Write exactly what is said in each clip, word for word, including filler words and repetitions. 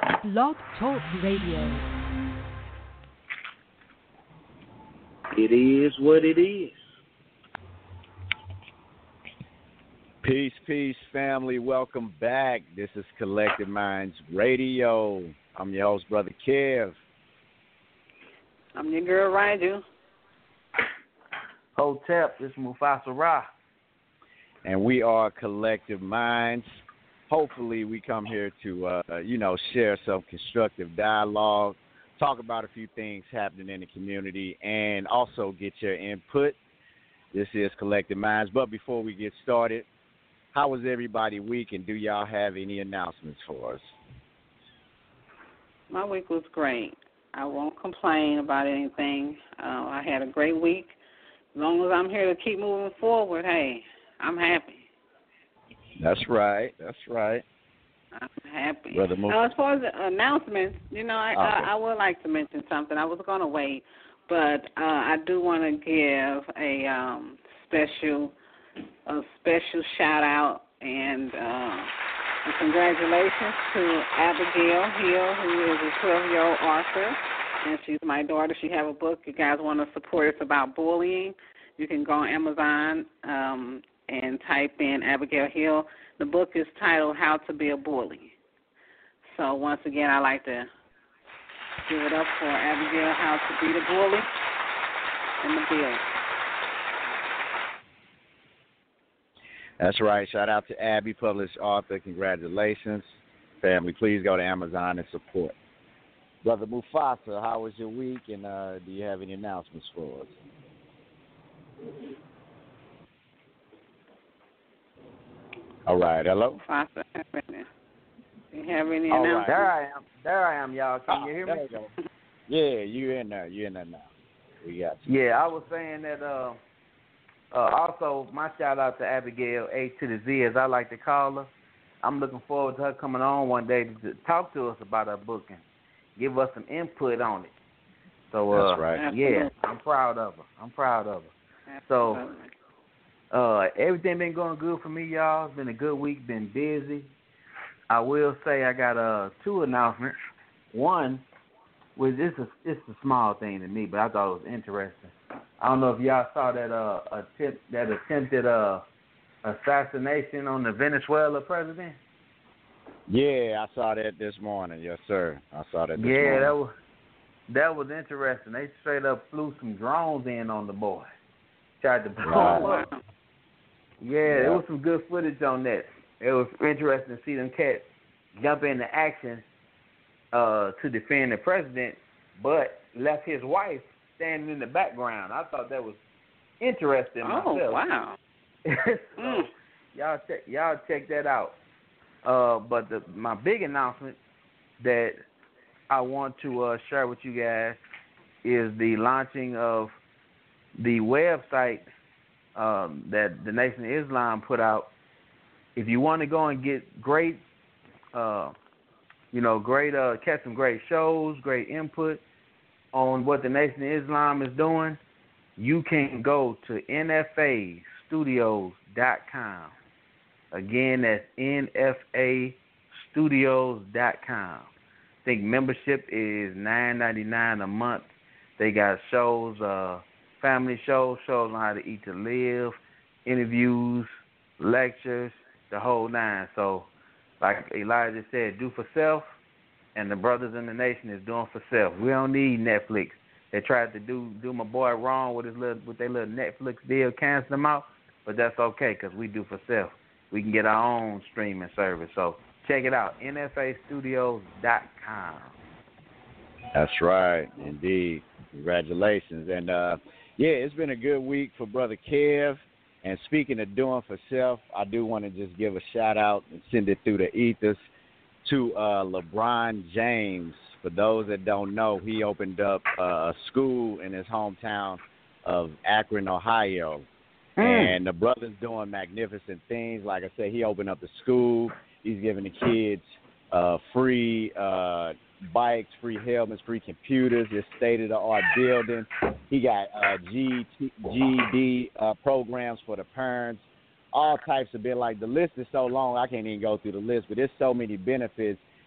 Blog Talk Radio. It is what it is. Peace, peace, family. Welcome back. This is Collective Minds Radio. I'm your host, Brother Kev. I'm your girl, Raju. Hotep, this is Mufasa Ra. And we are Collective Minds. Hopefully we come here to, uh, you know, share some constructive dialogue, talk about a few things happening in the community, and also get your input. This is Collective Minds. But before we get started, how was everybody week, and do y'all have any announcements for us? My week was great. I won't complain about anything. Uh, I had a great week. As long as I'm here to keep moving forward, hey, I'm happy. That's right. That's right. I'm happy. Brother Mo- now, as far as the announcements, you know, I, okay. I, I would like to mention something. I was going to wait, but uh, I do want to give a um, special, a special shout out and uh, a congratulations to Abigail Hill, who is a twelve-year-old author, and she's my daughter. She have a book. You guys want to support? It's about bullying. You can go on Amazon um, and type in Abigail Hill. The book is titled How to Be a Bully. So once again, I'd like to give it up for Abigail, How to Be the Bully in the building. That's right. Shout out to Abby, published author. Congratulations. Family, please go to Amazon and support. Brother Mufasa, how was your week, and uh, do you have any announcements for us? All right. Hello? Mufasa, do you have any All announcements? right. There I am. There I am, y'all. Can Oh, you hear there me? you go. Yeah, you in there. You in there now. We got you. Yeah, I was saying that uh, uh, also my shout out to Abigail, A to the Z, as I like to call her. I'm looking forward to her coming on one day to, to talk to us about her book and give us some input on it. So, uh, That's right. yeah, I'm proud of her. I'm proud of her. So, uh, everything been going good for me, y'all. It's been a good week, been busy. I will say I got uh, two announcements. One, was this a, it's a small thing to me, but I thought it was interesting. I don't know if y'all saw that uh, attempt, that attempted uh, assassination on the Venezuela president. Yeah, I saw that this morning. Yes, sir. I saw that this yeah, morning. that was that was interesting. They straight up flew some drones in on the boy. Tried to blow him Wow. up. Yeah, Yeah. there was some good footage on that. It was interesting to see them cats jump into action uh, to defend the president, but left his wife standing in the background. I thought that was interesting Oh, myself. wow. so, Mm. y'all check y'all check that out. Uh, but the, my big announcement that I want to uh, share with you guys is the launching of the website um, that the Nation of Islam put out. If you want to go and get great, uh, you know, great, uh, catch some great shows, great input on what the Nation of Islam is doing, you can go to N F A studios dot com. Again, that's N F A studios dot com. I think membership is nine ninety-nine a month. They got shows, uh, family shows, shows on how to eat to live, interviews, lectures, the whole nine. So, like Elijah said, do for self, and the brothers in the nation is doing for self. We don't need Netflix. They tried to do do my boy wrong with his little with their little Netflix deal, cancel them out, but that's okay because we do for self. We can get our own streaming service. So check it out, N F A studios dot com. That's right, indeed. Congratulations. And, uh, yeah, it's been a good week for Brother Kev. And speaking of doing for self, I do want to just give a shout-out and send it through the ethers to uh, LeBron James. For those that don't know, he opened up uh, a school in his hometown of Akron, Ohio. Mm. And the brother's doing magnificent things. Like I said, he opened up the school. He's giving the kids uh, free uh, bikes, free helmets, free computers. It's state-of-the-art building. He got uh, G E D uh, programs for the parents, all types of bit. Like the list is so long, I can't even go through the list. But there's so many benefits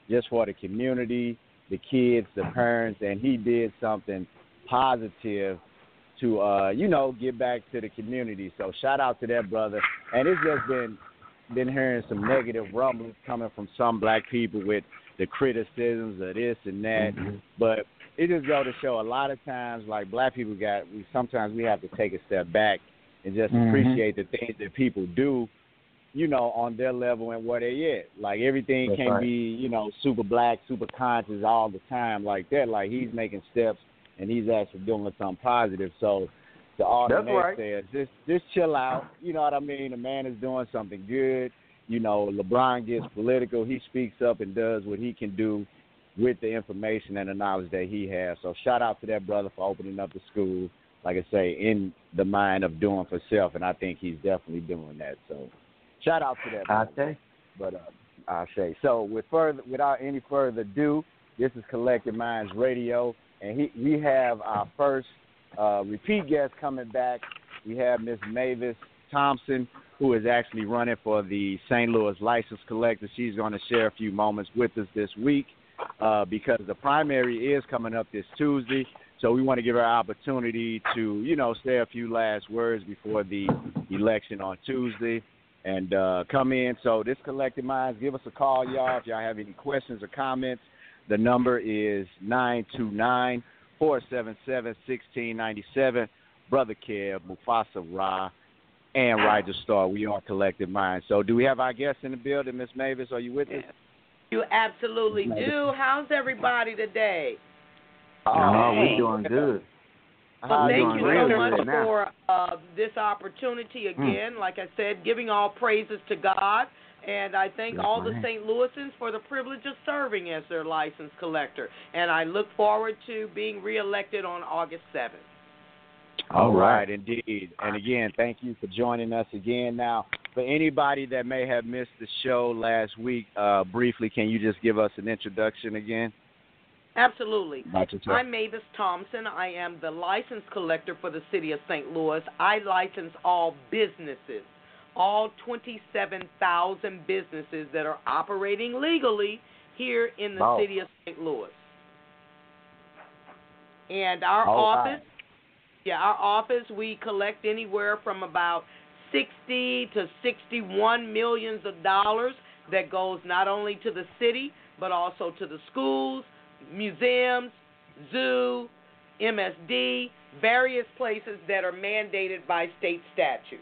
just for the community, the kids, the parents, and he did something positive to, uh, you know, give back to the community. So shout out to that brother. And it's just been been hearing some negative rumblings coming from some black people with the criticisms of this and that. Mm-hmm. But it just goes to show a lot of times, like black people got, we sometimes we have to take a step back and just mm-hmm. appreciate the things that people do, you know, on their level and where they at. Like everything That's can't right. be, you know, super black, super conscious all the time like that. Like he's making steps and he's actually doing something positive. So to all the naysayers, right. just just chill out. You know what I mean? The man is doing something good. You know, LeBron gets political. He speaks up and does what he can do with the information and the knowledge that he has. So shout out to that brother for opening up the school, like I say, in the mind of doing for self, and I think he's definitely doing that. So shout out to that brother. Okay. But uh, I say so. With further, without any further ado, this is Collective Minds Radio, and he, we have our first uh, repeat guest coming back. We have Miss Mavis Thompson, who is actually running for the Saint Louis License Collector. She's going to share a few moments with us this week uh, because the primary is coming up this Tuesday. So we want to give her an opportunity to, you know, say a few last words before the election on Tuesday and uh, come in. So this Collective Minds, give us a call, y'all, if y'all have any questions or comments. The number is nine two nine, four seven seven, one six nine seven. Brother Kev, Mufasa Ra, and Roger Starr. We are Collective Minds. So do we have our guests in the building? Miss Mavis, are you with us? You absolutely do. How's everybody today? Oh, oh we're doing good. Well, thank you so much for uh, this opportunity again. Mm. Like I said, giving all praises to God. And I thank all the Saint Louisans for the privilege of serving as their license collector. And I look forward to being reelected on August seventh. All right, indeed. And again, thank you for joining us again. Now, for anybody that may have missed the show last week, uh, briefly, can you just give us an introduction again? Absolutely. I'm Mavis Thompson. I am the license collector for the city of Saint Louis. I license all businesses, all twenty-seven thousand businesses that are operating legally here in the oh. city of Saint Louis. And our oh, office, wow. yeah, our office, we collect anywhere from about sixty to sixty-one millions of dollars that goes not only to the city, but also to the schools, museums, zoo, M S D, various places that are mandated by state statute.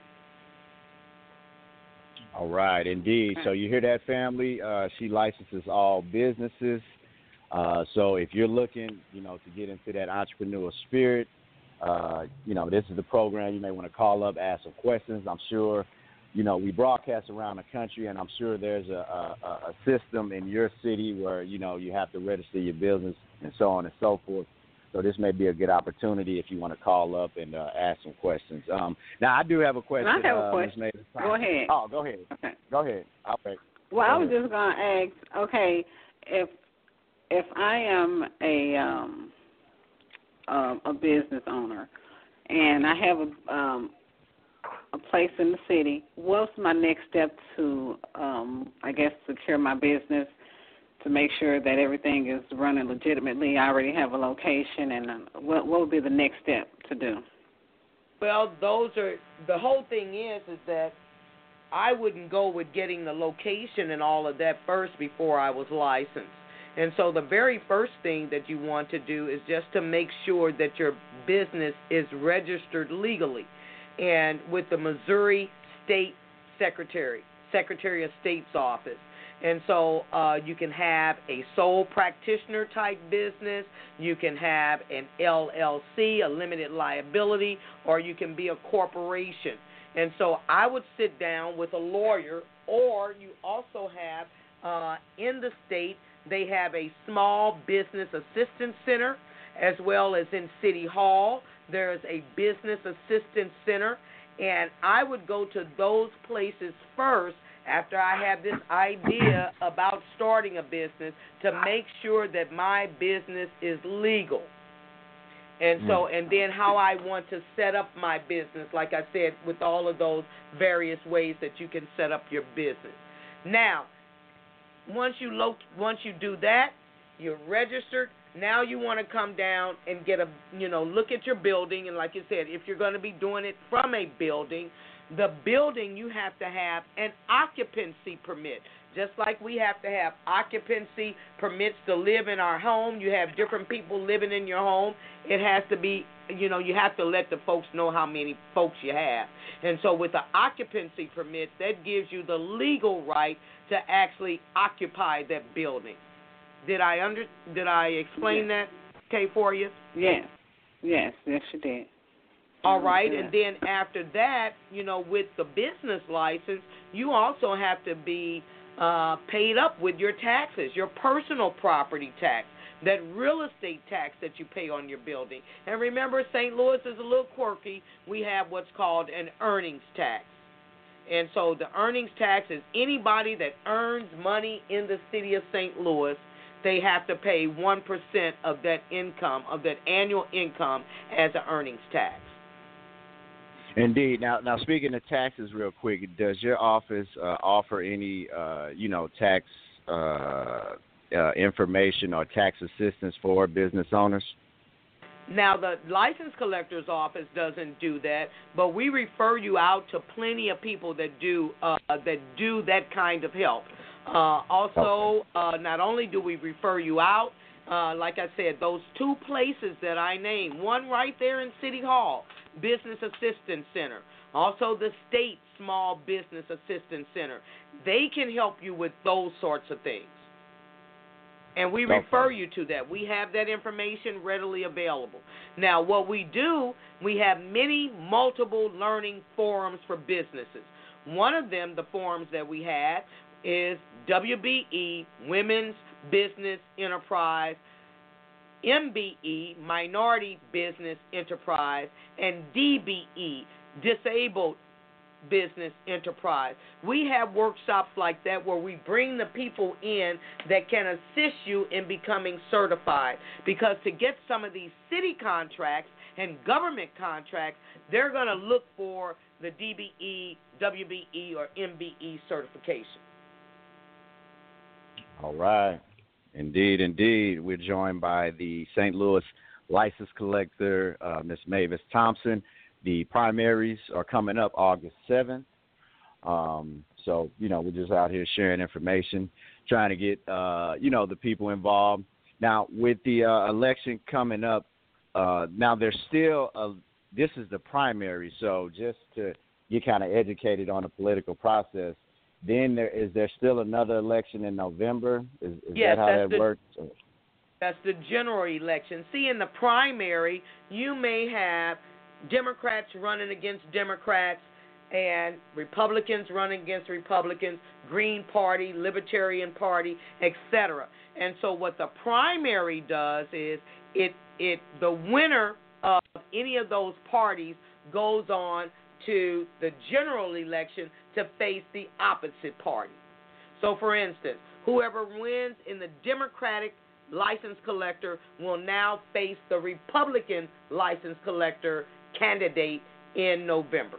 All right, indeed. So you hear that, family? Uh, she licenses all businesses. Uh, so if you're looking, you know, to get into that entrepreneurial spirit, uh, you know, this is the program. You may want to call up, ask some questions. I'm sure, you know, we broadcast around the country, and I'm sure there's a, a, a system in your city where, you know, you have to register your business and so on and so forth. So this may be a good opportunity if you want to call up and uh, ask some questions. Um, now, I do have a question. I have a uh, question. Go ahead. Oh, go ahead. Okay. Go ahead. Okay. Well, go I was ahead. just going to ask, okay, if if I am a um, uh, a business owner and I have a um, a place in the city, what's my next step to, um, I guess, secure my business, to make sure that everything is running legitimately? I already have a location, and uh, what, what would be the next step to do? Well, those are, the whole thing is, is that I wouldn't go with getting the location and all of that first before I was licensed. And so the very first thing that you want to do is just to make sure that your business is registered legally and with the Missouri State Secretary, Secretary of State's office. And so uh, you can have a sole practitioner type business, you can have an L L C, a limited liability, or you can be a corporation. And so I would sit down with a lawyer, or you also have uh, in the state, they have a small business assistance center, as well as in City Hall. There's a business assistance center, and I would go to those places first after I have this idea about starting a business to make sure that my business is legal. And so, and then how I want to set up my business, like I said, with all of those various ways that you can set up your business. Now, once you lo- once you do that, you're registered. Now you want to come down and get a, you know, look at your building. And like you said, if you're going to be doing it from a building, the building you have to have an occupancy permit. Just like we have to have occupancy permits to live in our home, you have different people living in your home. It has to be, you know, you have to let the folks know how many folks you have. And so with the occupancy permit, that gives you the legal right to actually occupy that building. Did I under did I explain yes. that, Kay, for you? Yes, yes, yes, you did. All right, yes. and then after that, you know, with the business license, you also have to be uh, paid up with your taxes, your personal property tax, that real estate tax that you pay on your building. And remember, Saint Louis is a little quirky. We have what's called an earnings tax. And so the earnings tax is anybody that earns money in the city of Saint Louis, they have to pay one percent of that income, of that annual income, as an earnings tax. Indeed. Now, now speaking of taxes, real quick, does your office uh, offer any, uh, you know, tax uh, uh, information or tax assistance for business owners? Now, the license collector's office doesn't do that, but we refer you out to plenty of people that do uh, that do that kind of help. Uh, also, uh, not only do we refer you out, uh, like I said, those two places that I named, one right there in City Hall, Business Assistance Center, also the State Small Business Assistance Center, they can help you with those sorts of things. And we okay. refer you to that. We have that information readily available. Now, what we do, we have many multiple learning forums for businesses. One of them, the forums that we have, is W B E, Women's Business Enterprise, M B E, Minority Business Enterprise, and D B E, Disabled Business Enterprise. We have workshops like that where we bring the people in that can assist you in becoming certified, because to get some of these city contracts and government contracts, they're going to look for the D B E, W B E, or M B E certification. All right. Indeed, indeed. We're joined by the Saint Louis license collector, uh, Miz Mavis Thompson. The primaries are coming up August seventh. Um, so, you know, we're just out here sharing information, trying to get, uh, you know, the people involved. Now, with the uh, election coming up, uh, now there's still, a, this is the primary, so just to get kind of educated on the political process, then there is there still another election in November? Is, is yes, that how that the, works? That's the general election. See, in the primary, you may have Democrats running against Democrats and Republicans running against Republicans, Green Party, Libertarian Party, et cetera. And so what the primary does is it it the winner of any of those parties goes on to the general election to face the opposite party. So, for instance, whoever wins in the Democratic license collector will now face the Republican license collector candidate in November.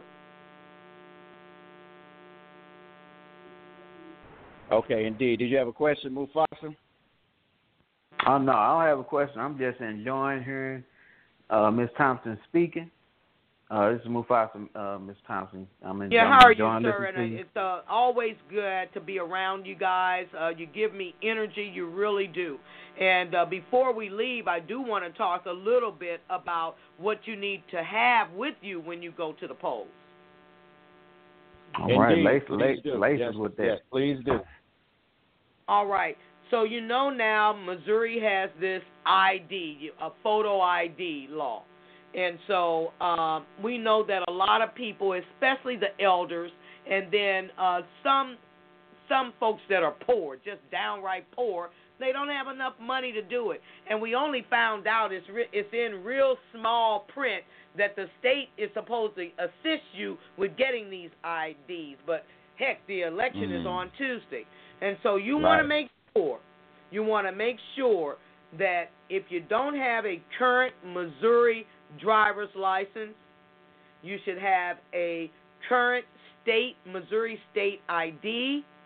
Okay, indeed. Did you have a question, Mufasa? Oh, no, I don't have a question. I'm just enjoying hearing uh, Miz Thompson speaking. Uh, this is Mufasa, uh, Miz Thompson. I'm enjoying, yeah, how are you, enjoying sir? listening And to you. it's uh, always good to be around you guys. Uh, you give me energy, you really do. And uh, before we leave, I do want to talk a little bit about what you need to have with you when you go to the polls. All right, Indeed. lace, Please lace, do. lace Yes, us with that. yes, please do. All right. So you know now Missouri has this I D, a photo I D law. And so um, we know that a lot of people, especially the elders, and then uh, some some folks that are poor, just downright poor, they don't have enough money to do it. And we only found out it's, re- it's in real small print that the state is supposed to assist you with getting these I Ds. But, heck, the election Mm. is on Tuesday. And so you Right. want to make sure, you want to make sure that if you don't have a current Missouri driver's license, you should have a current state, Missouri state I D.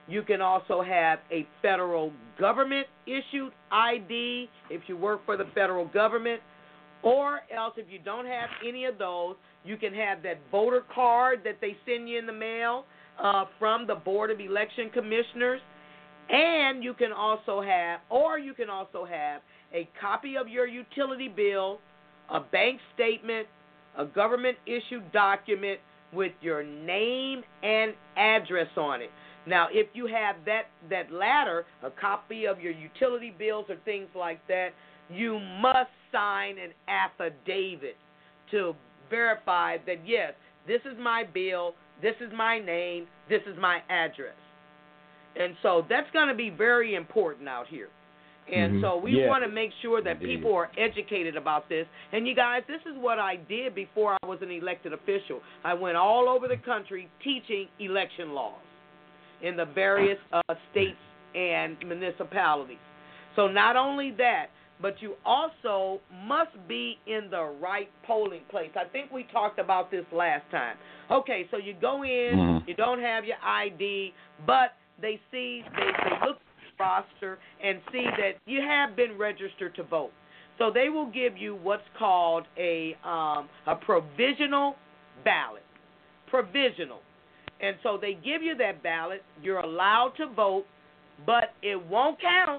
You can also have a federal government-issued I D if you work for the federal government. Or else, if you don't have any of those, you can have that voter card that they send you in the mail uh, from the Board of Election Commissioners. And you can also have, or you can also have a copy of your utility bill, a bank statement, a government-issued document with your name and address on it. Now, if you have that, that latter, a copy of your utility bills or things like that, you must sign an affidavit to verify that, yes, this is my bill, this is my name, this is my address. And so that's going to be very important out here. And mm-hmm. so we yeah. want to make sure that Indeed. people are educated about this. And you guys, this is what I did before I was an elected official. I went all over the country teaching election laws in the various uh, states and municipalities. So not only that, but you also must be in the right polling place. I think we talked about this last time. Okay, so you go in, mm-hmm. you don't have your I D, but they see, they, they look at the roster and see that you have been registered to vote. So they will give you what's called a um, a provisional ballot. Provisional. And so they give you that ballot. You're allowed to vote, but it won't count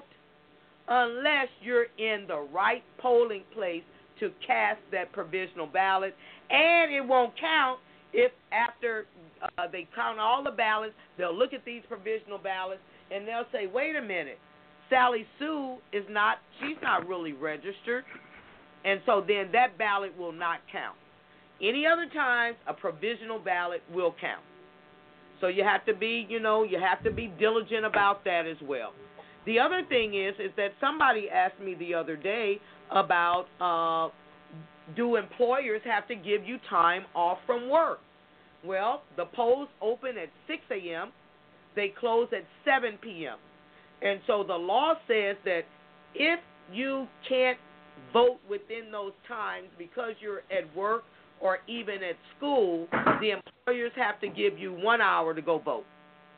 unless you're in the right polling place to cast that provisional ballot. And it won't count if after uh, they count all the ballots, they'll look at these provisional ballots, and they'll say, wait a minute, Sally Sue is not, she's not really registered. And so then that ballot will not count. Any other times, a provisional ballot will count. So you have to be, you know, you have to be diligent about that as well. The other thing is, is that somebody asked me the other day about uh, do employers have to give you time off from work? Well, the polls open at six a.m., they close at seven p.m., and so the law says that if you can't vote within those times because you're at work or even at school, the employers have to give you one hour to go vote.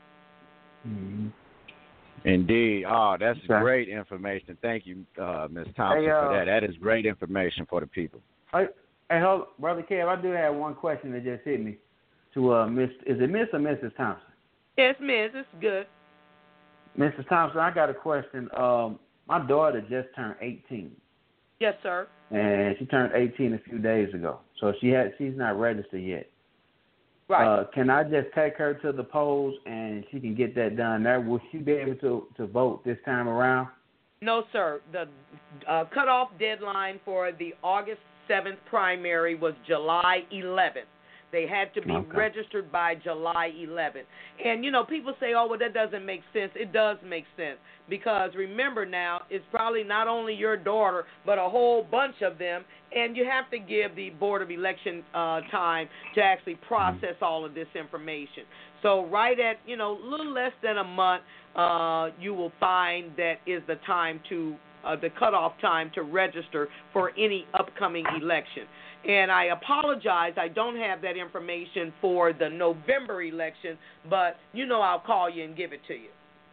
Mm-hmm. Indeed. Oh, that's okay. Great information. Thank you, uh, Miz Thompson, hey, uh, for that. That is great information for the people. Hey, hey hold, Brother Kev, I do have one question that just hit me. To uh, Miss, is it Miss or Missus Thompson? Yes, Miss. It's good. Missus Thompson, I got a question. Um, my daughter just turned eighteen. Yes, sir. And she turned eighteen a few days ago, so she had she's not registered yet. Right. Uh, can I just take her to the polls and she can get that done there? Will she be able to, to vote this time around? No, sir. The uh, cutoff deadline for the August seventh primary was July eleventh. They had to be okay. registered by July eleventh. And, you know, people say, oh, well, that doesn't make sense. It does make sense because, remember now, it's probably not only your daughter but a whole bunch of them, and you have to give the Board of Election uh, time to actually process all of this information. So right at, you know, a little less than a month, uh, you will find that is the time to, uh, the cutoff time to register for any upcoming election. And I apologize, I don't have that information for the November election, but you know I'll call you and give it to you.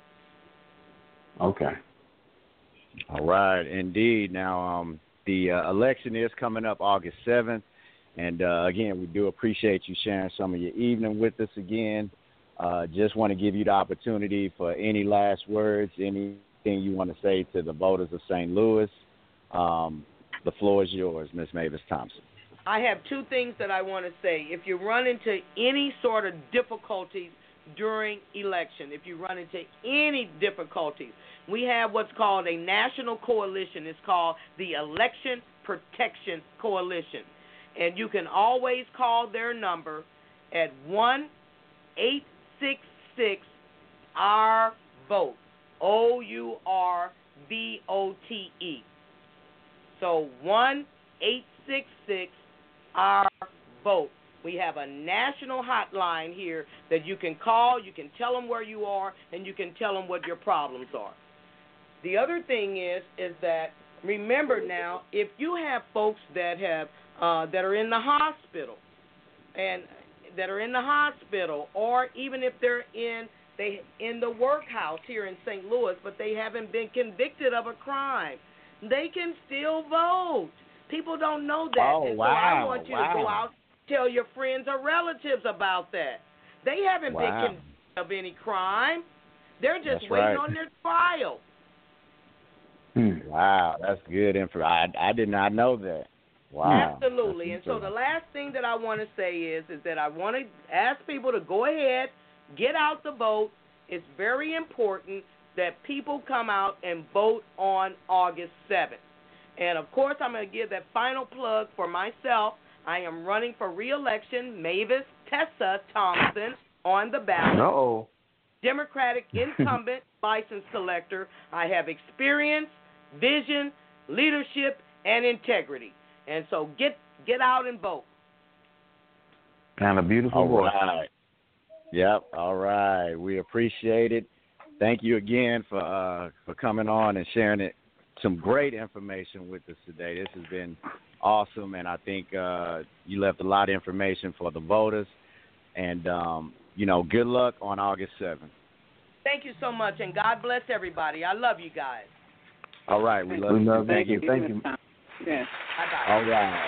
Okay. All right, indeed. Now, um, the uh, election is coming up August seventh, and uh, again, we do appreciate you sharing some of your evening with us again. Uh, just want to give you the opportunity for any last words, anything you want to say to the voters of Saint Louis. Um, the floor is yours, Miz Mavis Thompson. I have two things that I want to say. If you run into any sort of difficulties during election, if you run into any difficulties, we have what's called a national coalition. It's called the Election Protection Coalition. And you can always call their number at one eight six six R vote, O U R V O T E. So one eight six six R vote. We have a national hotline here that you can call, you can tell them where you are, and you can tell them what your problems are. The other thing is, is that remember now, if you have folks that have uh, that are in the hospital, and that are in the hospital, or even if they're in they in the workhouse here in Saint Louis, but they haven't been convicted of a crime. They can still vote. People don't know that. Oh, and wow. So I want you wow. to go out, tell your friends or relatives about that. They haven't wow. been convicted of any crime. They're just That's waiting right. on their trial. Hmm. Wow, that's good info. I, I did not know that. Wow. Absolutely. And so the last thing that I want to say is is that I want to ask people to go ahead, get out the vote. It's very important that people come out and vote on August seventh. And, of course, I'm going to give that final plug for myself. I am running for re-election, Mavis Tessa Thompson on the ballot. Uh-oh. Democratic incumbent license collector. I have experience, vision, leadership, and integrity. And so get get out and vote. And a beautiful All voice. right. Yep. All right. We appreciate it. Thank you again for uh, for coming on and sharing it, some great information with us today. This has been awesome, and I think uh, you left a lot of information for the voters. And, um, you know, good luck on August seventh. Thank you so much, and God bless everybody. I love you guys. All right. We love We you. love Thank you. you. Thank you. Yes. Bye-bye. All right.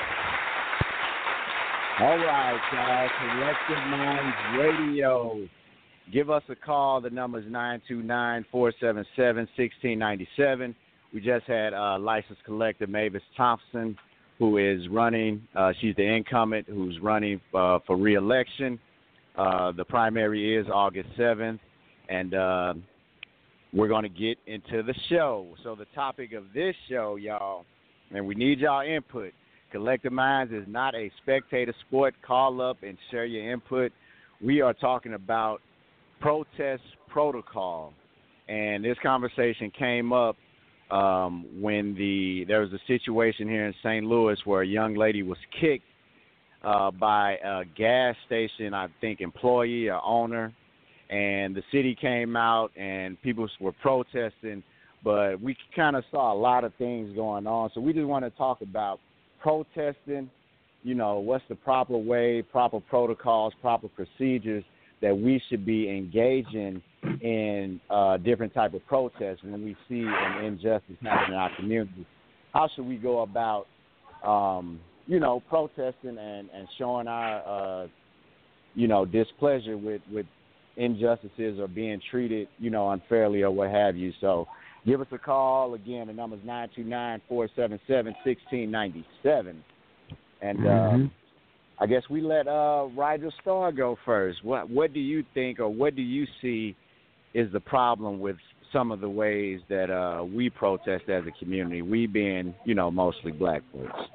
All right, guys. Collective Minds Radio. Give us a call. The number is nine two nine, four seven seven, one six nine seven. We just had uh, licensed collector Mavis Thompson, who is running. Uh, she's the incumbent who's running uh, for re-election. Uh, the primary is August seventh, and uh, we're going to get into the show. So the topic of this show, y'all, and we need y'all input. Collective Minds is not a spectator sport. Call up and share your input. We are talking about protest protocol, and this conversation came up um, when the there was a situation here in Saint Louis where a young lady was kicked uh, by a gas station, I think, employee or owner, and the city came out and people were protesting, but we kind of saw a lot of things going on, so we just want to talk about protesting, you know, what's the proper way, proper protocols, proper procedures that we should be engaging in uh, different type of protests when we see an injustice happening in our community. How should we go about, um, you know, protesting and, and showing our, uh, you know, displeasure with, with injustices or being treated, you know, unfairly or what have you. So give us a call. Again, the number is nine two nine, four seven seven, one six nine seven. And Mm-hmm. uh, I guess we let uh, Rigel Starr go first. What what do you think, or what do you see is the problem with some of the ways that uh, we protest as a community, we being, you know, mostly black folks?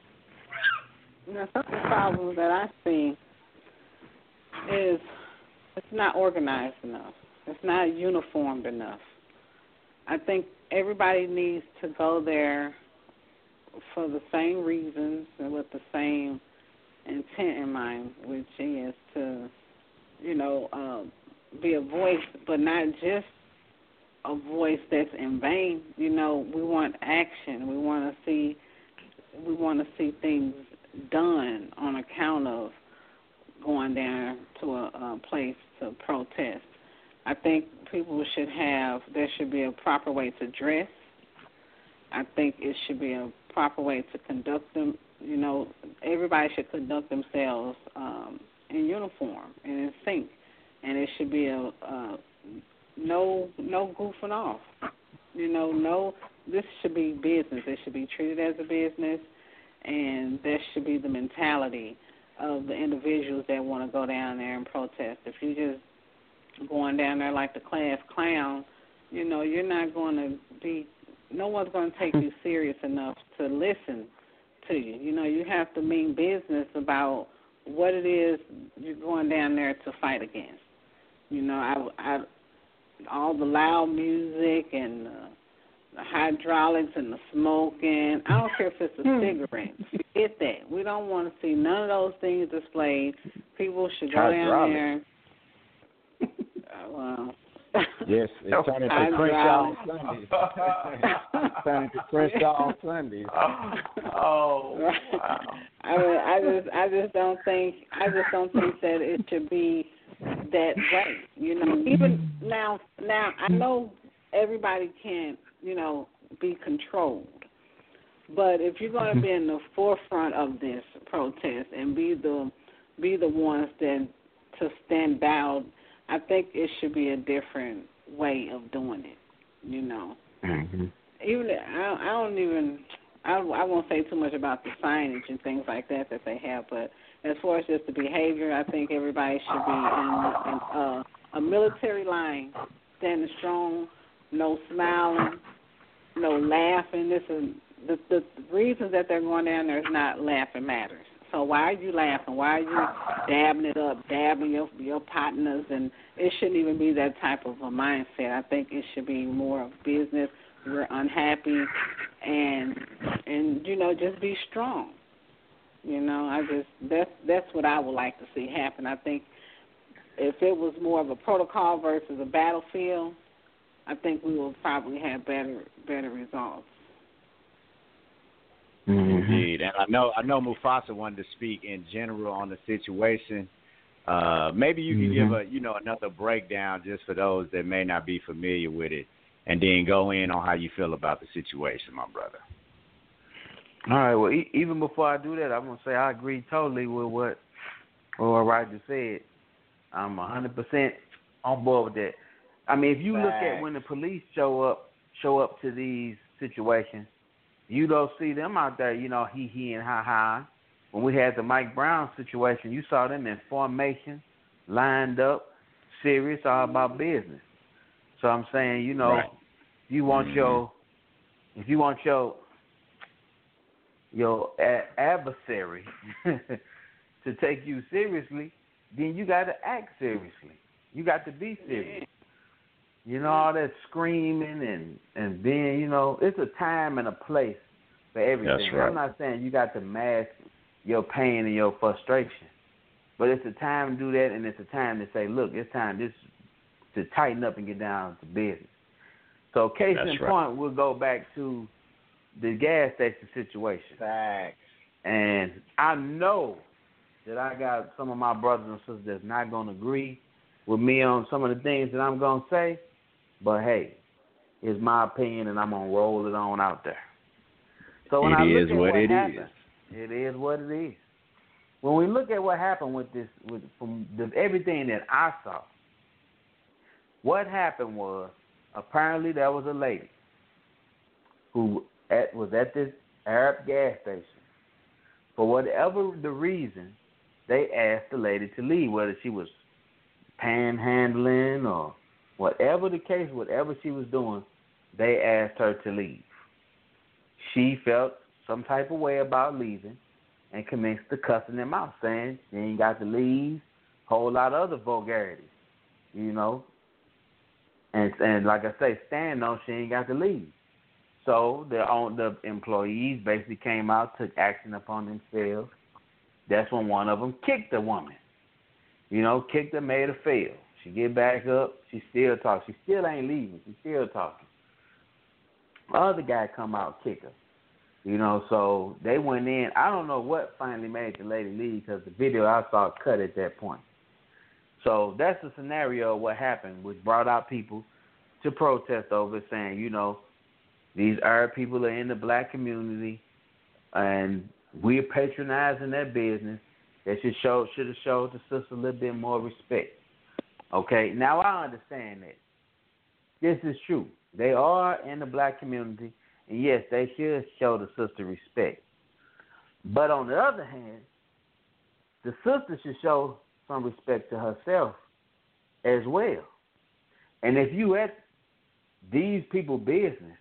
Now, some of the problems that I see is it's not organized enough. It's not uniformed enough. I think everybody needs to go there for the same reasons and with the same intent in mind, which is to, you know, uh, be a voice, but not just a voice that's in vain. You know, we want action. We want to see, we want to see things done on account of going down to a, a place to protest. I think people should have, there should be a proper way to dress. I think it should be a proper way to conduct them. You know, everybody should conduct themselves um, in uniform and in sync, and it should be a, a no no goofing off. You know, no, this should be business. It should be treated as a business, and that should be the mentality of the individuals that want to go down there and protest. If you just going down there like the class clown, you know, you're not going to be, no one's going to take you serious enough to listen to you. You know, you have to mean business about what it is you're going down there to fight against. You know, I, I all the loud music and uh, the hydraulics and the smoking. I don't care if it's a cigarette. Forget that. We don't want to see none of those things displayed. People should go down there. Uh, well, yes, it's turning to Crenshaw on Sundays. It's turning to Crenshaw on Sundays. Oh, wow. I mean, I just, I just don't think, I just don't think that it should be that way. You know, even now, now I know everybody can't, you know, be controlled. But if you're going to be in the forefront of this protest and be the be the ones that to stand out, I think it should be a different way of doing it. You know, mm-hmm. even I, I don't even I, I won't say too much about the signage and things like that that they have, but as far as just the behavior, I think everybody should be in, in uh, a military line, standing strong, no smiling, no laughing. This is the, the reasons that they're going down there is not laughing matters. So why are you laughing? Why are you dabbing it up, dabbing your your partners? And it shouldn't even be that type of a mindset. I think it should be more of business. We're unhappy, and and you know, just be strong. You know, I just that's that's what I would like to see happen. I think if it was more of a protocol versus a battlefield, I think we will probably have better better results. Mm-hmm. Indeed, and I know I know Mufasa wanted to speak in general on the situation. Uh, maybe you could mm-hmm. give a you know another breakdown just for those that may not be familiar with it, and then go in on how you feel about the situation, my brother. All right. Well, e- even before I do that, I'm gonna say I agree totally with what what Roger said. I'm one hundred percent on board with that. I mean, if you look at when the police show up show up to these situations, you don't see them out there, you know, hee hee and ha ha. When we had the Mike Brown situation, you saw them in formation, lined up, serious, all about business. So I'm saying, you know, right. if you want mm-hmm. your, if you want your, your a- adversary to take you seriously, then you got to act seriously. You got to be serious. You know, all that screaming and, and being, you know, it's a time and a place for everything. That's right. I'm not saying you got to mask your pain and your frustration, but it's a time to do that, and it's a time to say, look, it's time this to tighten up and get down to business. So case That's in right. point, we'll go back to the gas station situation. Facts. And I know that I got some of my brothers and sisters that's not going to agree with me on some of the things that I'm going to say, but hey, it's my opinion, and I'm going to roll it on out there. So when it I look is at what, what it happened, is. it is what it is. When we look at what happened with this, with from the, everything that I saw, what happened was apparently there was a lady who at, was at this Arab gas station. For whatever the reason, they asked the lady to leave, whether she was panhandling or whatever the case, whatever she was doing, they asked her to leave. She felt some type of way about leaving and commenced to cussing them out, saying she ain't got to leave, whole lot of other vulgarities, you know. And and like I say, stand on she ain't got to leave. So the on the employees basically came out, took action upon themselves. That's when one of them kicked the woman. You know, kicked her, made her fail. She get back up, she still talking. She still ain't leaving. She still talking. The other guy come out, kick her. You know, so they went in. I don't know what finally made the lady leave because the video I saw cut at that point. So that's the scenario of what happened, which brought out people to protest over, saying, you know, these Arab people are in the black community, and we're patronizing their business. They should show should have showed the sister a little bit more respect. Okay, now I understand that. This is true. They are in the black community, and yes, they should show the sister respect. But on the other hand, the sister should show some respect to herself as well. And if you at these people's business,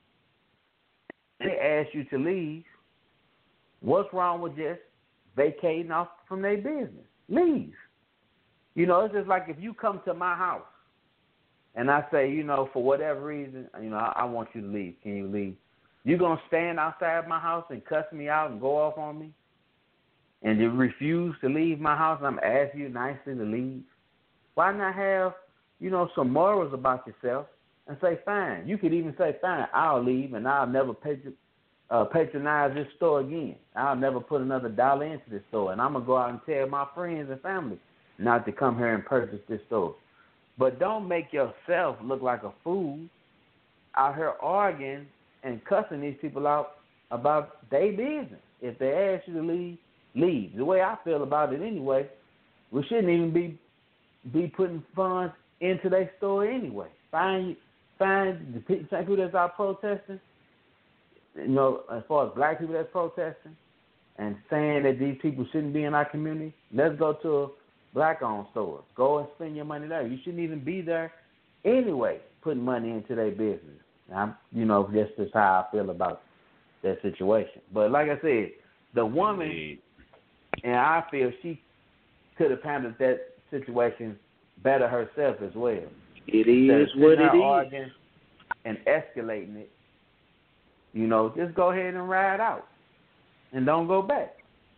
they ask you to leave, what's wrong with just vacating off from their business? Leave. You know, it's just like if you come to my house and I say, you know, for whatever reason, you know, I, I want you to leave. Can you leave? You going to stand outside my house and cuss me out and go off on me? And you refuse to leave my house and I'm asking you nicely to leave? Why not have, you know, some morals about yourself and say, fine. You could even say, fine, I'll leave and I'll never patron, uh, patronize this store again. I'll never put another dollar into this store. And I'm going to go out and tell my friends and family not to come here and purchase this store. But don't make yourself look like a fool out here arguing and cussing these people out about their business. If they ask you to leave, leave. The way I feel about it anyway, we shouldn't even be be putting funds into their store anyway. Find find the people that's out protesting, you know, as far as black people that's protesting and saying that these people shouldn't be in our community, let's go to a black-owned store. Go and spend your money there. You shouldn't even be there anyway, putting money into their business. I'm, you know, that's just how I feel about that situation. But like I said, the woman, and I feel she could have handled that situation better herself as well. It is what it is. Arguing and escalating it, you know, just go ahead and ride out and don't go back.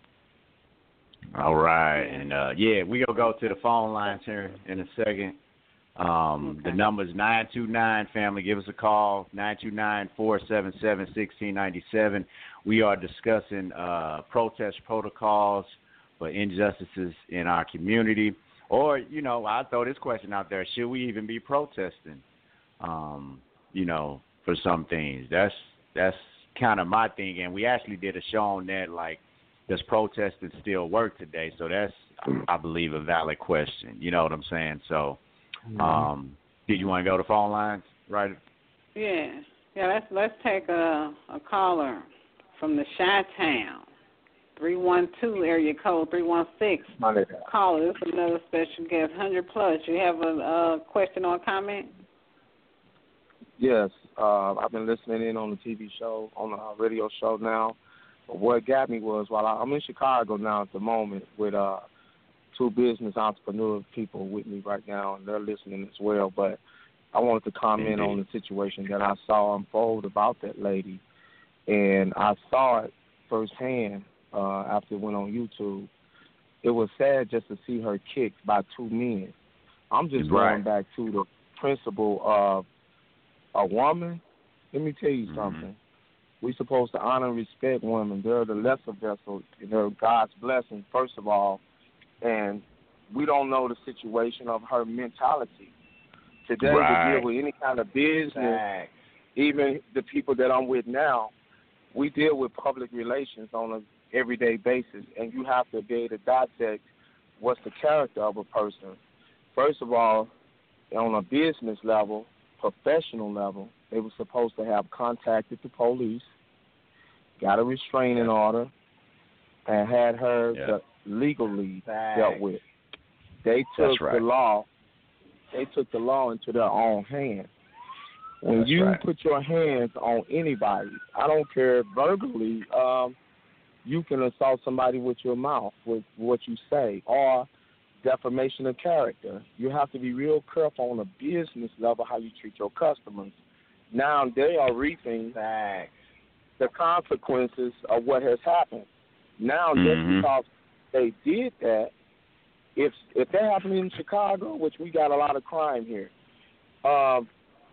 All right, and uh, yeah, we gonna go to the phone lines here in a second. Um, okay. The number is nine two nine, family. Give us a call, nine two nine, four seven seven, one six nine seven. We are discussing uh, protest protocols for injustices in our community. Or, you know, I'll throw this question out there. Should we even be protesting, um, you know, for some things? That's that's kind of my thing. And we actually did a show on that, like, does protesting still work today? So that's, I believe, a valid question. You know what I'm saying? So, um, did you want to go to phone lines, right? Yeah, yeah. Let's let's take a a caller from the Chi-Town, three one two area code three one six. Caller, this is another special guest, one hundred plus. You have a, a question or a comment? Yes, uh, I've been listening in on the T V show, on the radio show now. But what got me was while I, I'm in Chicago now at the moment with uh, two business entrepreneur people with me right now, and they're listening as well. But I wanted to comment on the situation that I saw unfold about that lady, and I saw it firsthand uh, after it went on YouTube. It was sad just to see her kicked by two men. I'm just right. going back to the principle of a woman. Let me tell you mm-hmm. something. We're supposed to honor and respect women. They're the lesser vessel. They're God's blessing, first of all. And we don't know the situation of her mentality. Today, right. to deal with any kind of business, Thanks. even the people that I'm with now, we deal with public relations on an everyday basis. And you have to be able to dissect what's the character of a person. First of all, on a business level, professional level, they were supposed to have contacted the police, got a restraining order, and had her yeah. the legally Thanks. dealt with. They took right. the law. They took the law into their own hands. When That's you right. put your hands on anybody, I don't care verbally, um, you can assault somebody with your mouth, with what you say, or defamation of character. You have to be real careful on a business level how you treat your customers. Now they are reaping Thanks. the consequences of what has happened. Now, mm-hmm. just because they did that, if if that happened in Chicago, which we got a lot of crime here, um,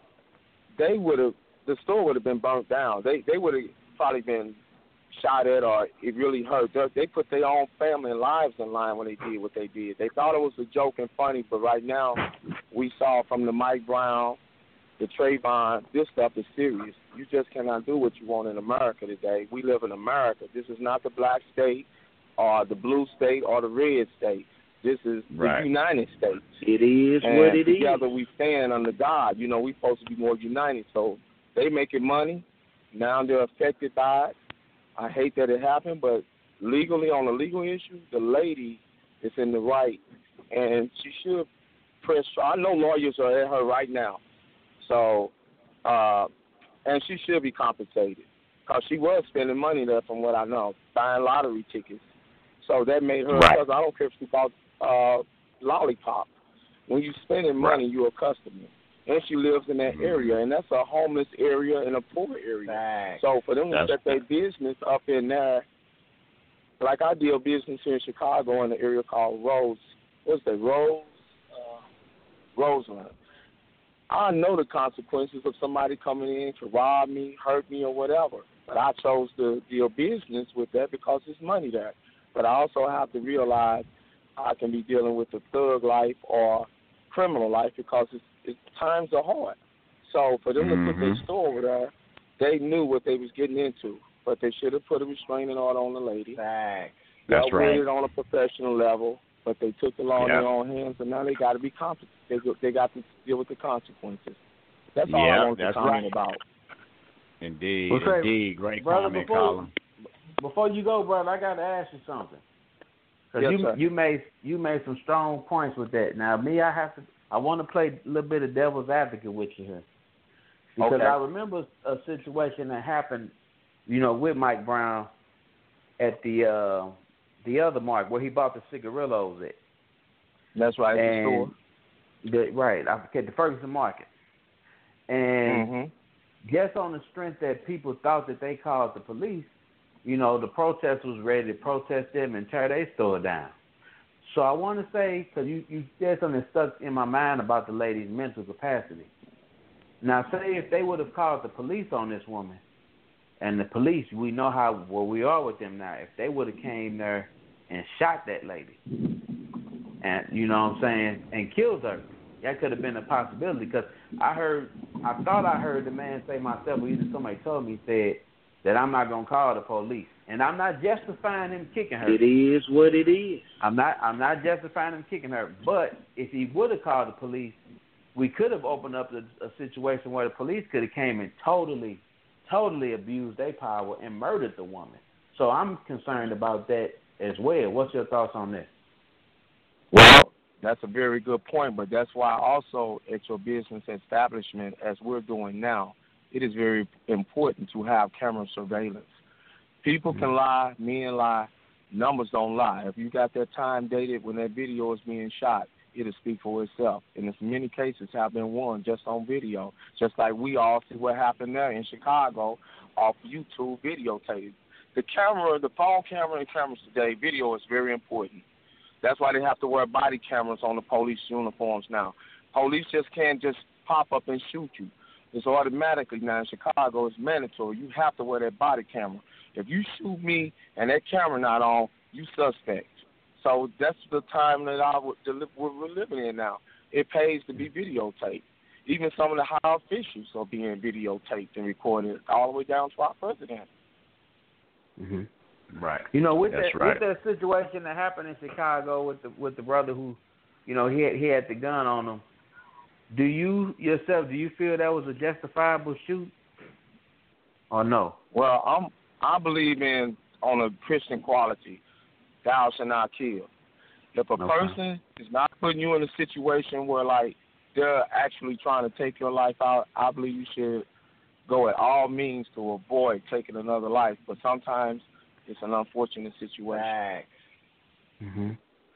they would have the store would have been burnt down. They they would have probably been shot at, or it really hurt. They, they put their own family and lives in line when they did what they did. They thought it was a joke and funny, but right now we saw from the Mike Brown, the Trayvon, this stuff is serious. You just cannot do what you want in America today. We live in America. This is not the black state or the blue state or the red state. This is right. the United States. It is and what it together is. Together we stand under God. You know, we're supposed to be more united. So they making money. Now they're affected by it. I hate that it happened, but legally, on a legal issue, the lady is in the right, and she should press. I know lawyers are at her right now, so uh, and she should be compensated because she was spending money there, from what I know, buying lottery tickets. So that made her. Right. Because I don't care if she bought uh, lollipop. When you spending money, Right. you're a customer. And she lives in that area, and that's a homeless area and a poor area. Thanks. So for them to That's set their business up in there, like I deal business here in Chicago in the area called Rose, what's that, Rose, uh, Roseland. I know the consequences of somebody coming in to rob me, hurt me, or whatever. But I chose to deal business with that because there's money there. But I also have to realize I can be dealing with a thug life or criminal life because it's, it's, times are hard. So for them mm-hmm. to put their store over there, they knew what they was getting into, but they should have put a restraining order on the lady. That's Dealt right. with it on a professional level, but they took the law yep. in their own hands, and now they got to be competent. They they got to deal with the consequences. That's all yep, I wanted to that's comment right. about. Indeed, Well, say, indeed, great brother, comment, before, Colin. Before you go, brother, I got to ask you something. Cause yes, you sir. you made you made some strong points with that. Now, me, I have to. I want to play a little bit of devil's advocate with you here, because okay. I remember a situation that happened, you know, with Mike Brown at the uh, the other market where he bought the cigarillos at. That's right, and the store. The, right, I forget the Ferguson Market, and mm-hmm. just on the strength that people thought that they called the police. You know, the protest was ready to protest them and tear their store down. So I want to say, because you, you said something that stuck in my mind about the lady's mental capacity. Now, say if they would have called the police on this woman, and the police, we know how where we are with them now, if they would have came there and shot that lady, and you know what I'm saying, and killed her, that could have been a possibility. Because I heard, I thought I heard the man say myself, or either somebody told me, said, that I'm not gonna call the police, and I'm not justifying him kicking her. It is what it is. I'm not. I'm not justifying him kicking her. But if he would have called the police, we could have opened up a, a situation where the police could have came and totally, totally abused their power and murdered the woman. So I'm concerned about that as well. What's your thoughts on this? Well, that's a very good point, but that's why also at your business establishment, as we're doing now, it is very important to have camera surveillance. People can lie, men lie, numbers don't lie. If you got that time dated when that video is being shot, it'll speak for itself. And in many cases have been won just on video, just like we all see what happened there in Chicago off YouTube videotaped. The camera, the phone camera and cameras today, video is very important. That's why they have to wear body cameras on the police uniforms now. Police just can't just pop up and shoot you. It's automatically now in Chicago. It's mandatory. You have to wear that body camera. If you shoot me and that camera not on, you suspect. So that's the time that I would, we're living in now. It pays to be videotaped. Even some of the high officials are being videotaped and recorded, all the way down to our president. Mm-hmm. Right. You know, with That's that right. with that situation that happened in Chicago with the with the brother who, you know, he had, he had the gun on him. Do you yourself, do you feel that was a justifiable shoot or no? Well, I'm, I believe in, on a Christian quality, thou shalt not kill. If a Okay. person is not putting you in a situation where, like, they're actually trying to take your life out, I believe you should go at all means to avoid taking another life. But sometimes it's an unfortunate situation. Right. Mm-hmm.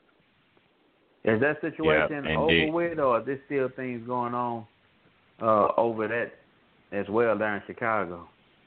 Is that situation Yeah, over with, or are there still things going on uh, over that as well there in Chicago?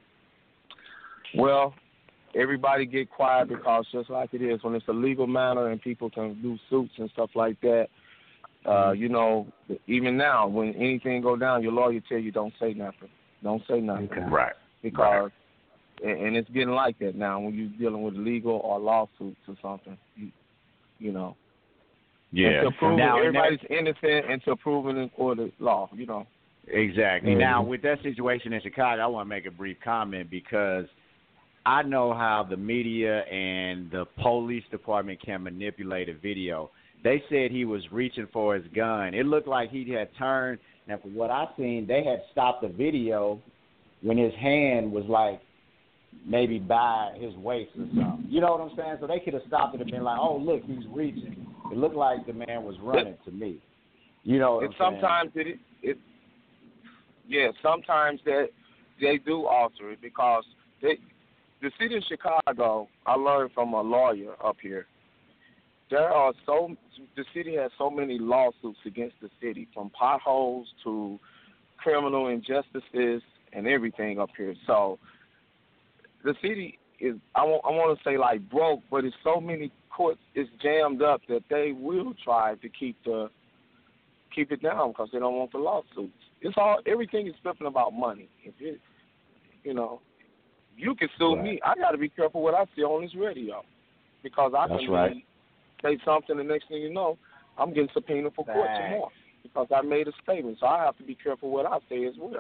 Well, everybody get quiet because just like it is, when it's a legal matter and people can do suits and stuff like that, uh, you know, even now, when anything go down, your lawyer tell you don't say nothing. Don't say nothing. Okay. Right. Because, right. and it's getting like that now when you're dealing with legal or lawsuits or something, you, you know. Yeah. Until proven Now, everybody's innocent until proven in court of law, you know. Exactly. Mm-hmm. Now, with that situation in Chicago, I want to make a brief comment because I know how the media and the police department can manipulate a video. They said he was reaching for his gun. It looked like he had turned. Now, from what I seen, they had stopped the video when his hand was like maybe by his waist or something. You know what I'm saying? So they could have stopped it and been like, oh, look, he's reaching. It looked like the man was running to me. You know what and I'm sometimes saying? it, it, yeah, sometimes that they do alter it because they, the city of Chicago, I learned from a lawyer up here, there are so, the city has so many lawsuits against the city, from potholes to criminal injustices and everything up here. So the city is, I want, I want to say like broke, but it's so many courts, it's jammed up that they will try to keep the, keep it down because they don't want the lawsuits. It's all, everything is flipping about money. If it, you know, you can sue Right. me. I got to be careful what I say on this radio because I That's can right. be say something, the next thing you know, I'm getting subpoenaed for court Thanks. tomorrow because I made a statement. So I have to be careful what I say as well.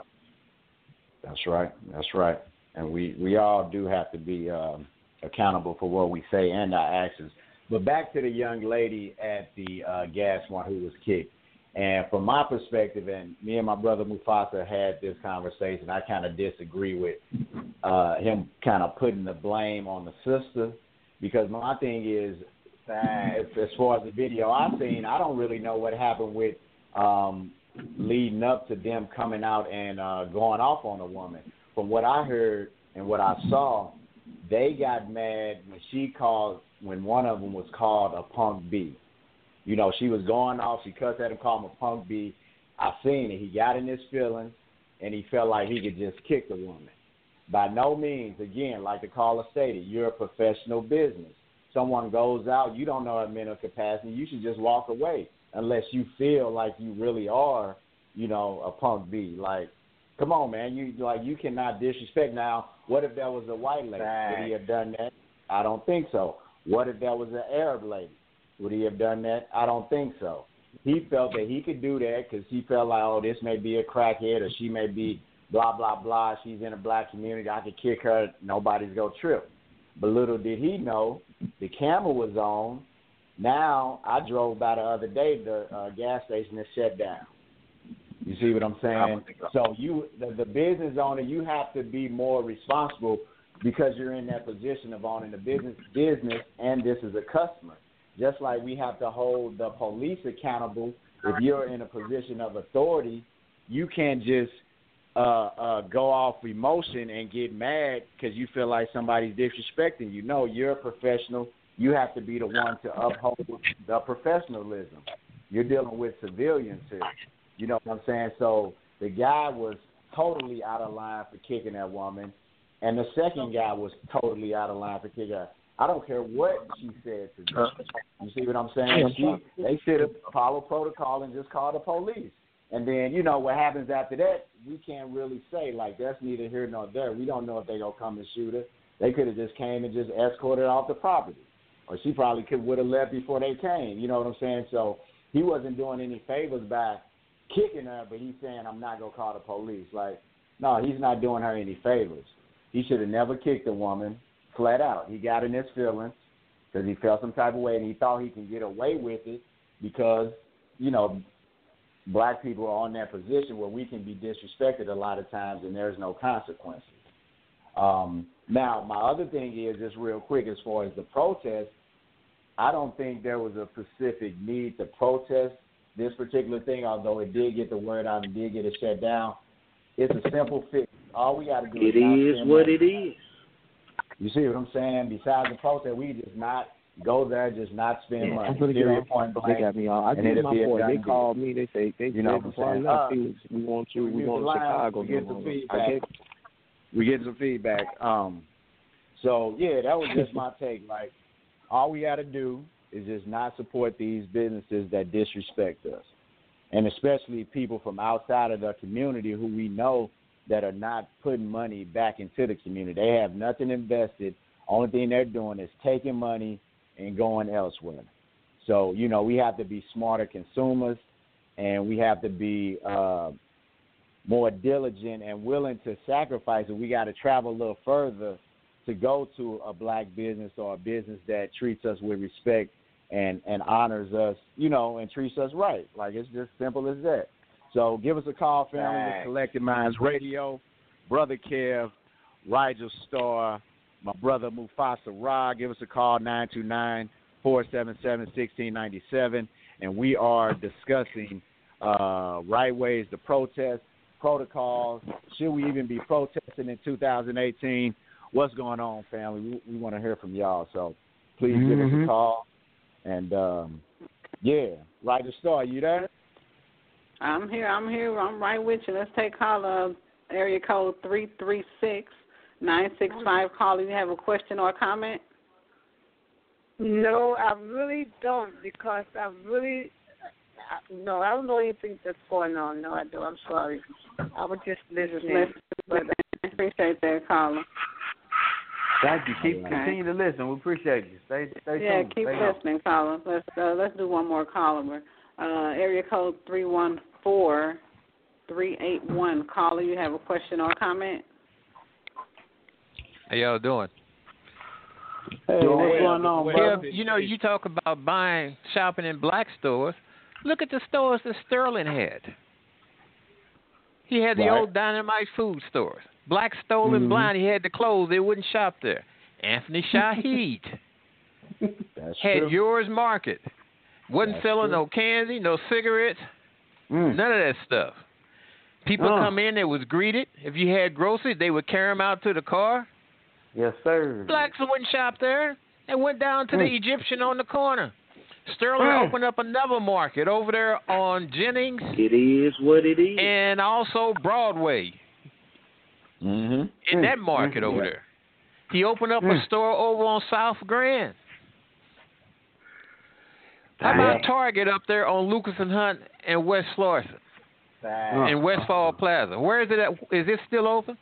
That's right. That's right. And we, we all do have to be um, accountable for what we say and our actions. But back to the young lady at the uh, gas one who was kicked. And from my perspective, and me and my brother Mufasa had this conversation, I kind of disagree with uh, him kind of putting the blame on the sister, because my thing is, as, as far as the video I've seen, I don't really know what happened with um, leading up to them coming out and uh, going off on a woman. From what I heard and what I saw, they got mad when she called, when one of them was called a punk B. You know, she was going off. She cussed at him, called him a punk B. I seen it. He got in his feelings, and he felt like he could just kick the woman. By no means, again, like the caller stated, you're a professional business. Someone goes out, you don't know her mental capacity, you should just walk away unless you feel like you really are, you know, a punk B. Like, come on, man. You like you cannot disrespect. Now, what if that was a white lady? Would he have done that? I don't think so. What if that was an Arab lady? Would he have done that? I don't think so. He felt that he could do that because he felt like, oh, this may be a crackhead or she may be blah, blah, blah. She's in a black community. I could kick her. Nobody's going to trip. But little did he know, the camera was on. Now, I drove by the other day, the uh, gas station is shut down. You see what I'm saying? So you, the, the business owner, you have to be more responsible because you're in that position of owning the business, business, and this is a customer. Just like we have to hold the police accountable. If you're in a position of authority, you can't just uh, uh, go off emotion and get mad because you feel like somebody's disrespecting you. No, you're a professional. You have to be the one to uphold the professionalism. You're dealing with civilians here. You know what I'm saying? So the guy was totally out of line for kicking that woman, and the second guy was totally out of line for kicking her. I don't care what she said to them. You see what I'm saying? She, they should have followed protocol and just called the police. And then, you know, what happens after that, we can't really say. Like, that's neither here nor there. We don't know if they're going to come and shoot her. They could have just came and just escorted her off the property. Or she probably could would have left before they came. You know what I'm saying? So he wasn't doing any favors by kicking her, but he's saying, I'm not going to call the police. Like, no, he's not doing her any favors. He should have never kicked a woman. Flat out. He got in his feelings because he felt some type of way, and he thought he can get away with it because, you know, black people are in that position where we can be disrespected a lot of times and there's no consequences. Um, now, my other thing is, just real quick, as far as the protest, I don't think there was a specific need to protest this particular thing, although it did get the word out and did get it shut down. It's a simple fix. All we got to do is It is what it is. You see what I'm saying? Besides the protest, we just not go there, just not spend Yeah, money. I'm gonna get Period, off. point blank. They got me all. I And did it'll my be a point. done They deal. called me. They say they You know said what before I I'm left, saying? we, was, we want you. We we going to line, Chicago. we get no some more. feedback. I get, We get some feedback. Um, so yeah, that was just my take. Like, all we got to do is just not support these businesses that disrespect us, and especially people from outside of the community who we know that are not putting money back into the community. They have nothing invested. Only thing they're doing is taking money and going elsewhere. So, you know, we have to be smarter consumers, and we have to be uh, more diligent and willing to sacrifice. And we got to travel a little further to go to a black business or a business that treats us with respect and, and honors us, you know, and treats us right. Like, it's just simple as that. So give us a call, family, with Collective Minds Radio. Brother Kev, Rigel Star, my brother Mufasa Ra. Give us a call, nine two nine, four seven seven, one six nine seven. And we are discussing uh, right ways to protest, protocols. Should we even be protesting in two thousand eighteen? What's going on, family? We, we want to hear from y'all. So please mm-hmm. give us a call. And, um, yeah, Rigel Star, you there? I'm here. I'm here. I'm right with you. Let's take caller area code three three six, nine six five. Caller, you have a question or a comment? No, I really don't because I really, I, no, I don't know anything that's going on. No, I don't. I'm sorry. I was just listening. But I appreciate that, caller. Thank you. Keep Okay. continue to listen. We appreciate you. Stay stay Yeah, tuned. keep stay on. listening, caller. Let's uh, let's do one more caller. Uh, area code three one four three eight one. Caller, you have a question or comment? How y'all doing? Hey, Doing what's well, going on, doing brother? well. Yeah, you know, you talk about buying, shopping in black stores. Look at the stores that Sterling had. He had the Right. old Dynamite food stores. Black, stolen, Mhm. blind. He had the clothes. They wouldn't shop there. Anthony Shaheed That's had true. Yours Market. Wasn't That's selling true. no candy, no cigarettes, Mm. none of that stuff. People Oh. come in, they was greeted. If you had groceries, they would carry them out to the car. Yes, sir. Blacks wouldn't shop there. They went down to the Mm. Egyptian on the corner. Sterling Mm. opened up another market over there on Jennings It is what it is. and also Broadway Mm-hmm. in Mm. that market Mm. over Yeah. there. He opened up Mm. a store over on South Grand. How Dang. about Target up there on Lucas and Hunt and West Florissant and Westfall Plaza? Where is it at? Is it still open?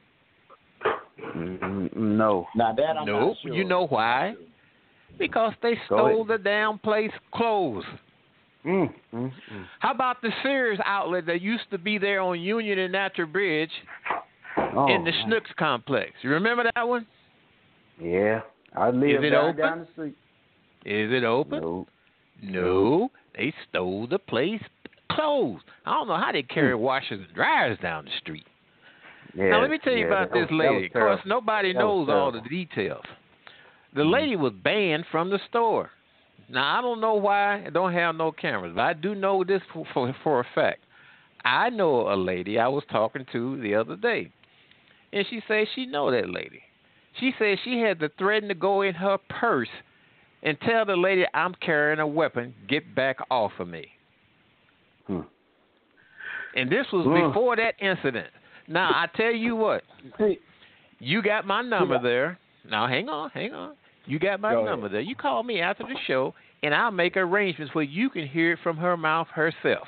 Mm, no. Now that I'm No. not sure. You know why? Because they Go stole ahead. the damn place closed. Mm. Mm. Mm. How about the Sears outlet that used to be there on Union and Natural Bridge Oh, in the man. Schnucks complex? You remember that one? Yeah, I live it down, open? down the street. Is it open? No. No. They stole the place closed. I don't know how they carry washers and dryers down the street. Yeah, now, let me tell you yeah, about that this was- that lady. was Of course, terrible. nobody That was knows all the terrible. details. The lady was banned from the store. Now, I don't know why I don't have no cameras, but I do know this for, for, for a fact. I know a lady I was talking to the other day, and she said she know that lady. She said she had to threaten to go in her purse and tell the lady, I'm carrying a weapon, get back off of me. Hmm. And this was Ugh. before that incident. Now, I tell you what, you got my number there. Now, hang on, hang on. You got my Go number ahead. there. You call me after the show, and I'll make arrangements where you can hear it from her mouth herself.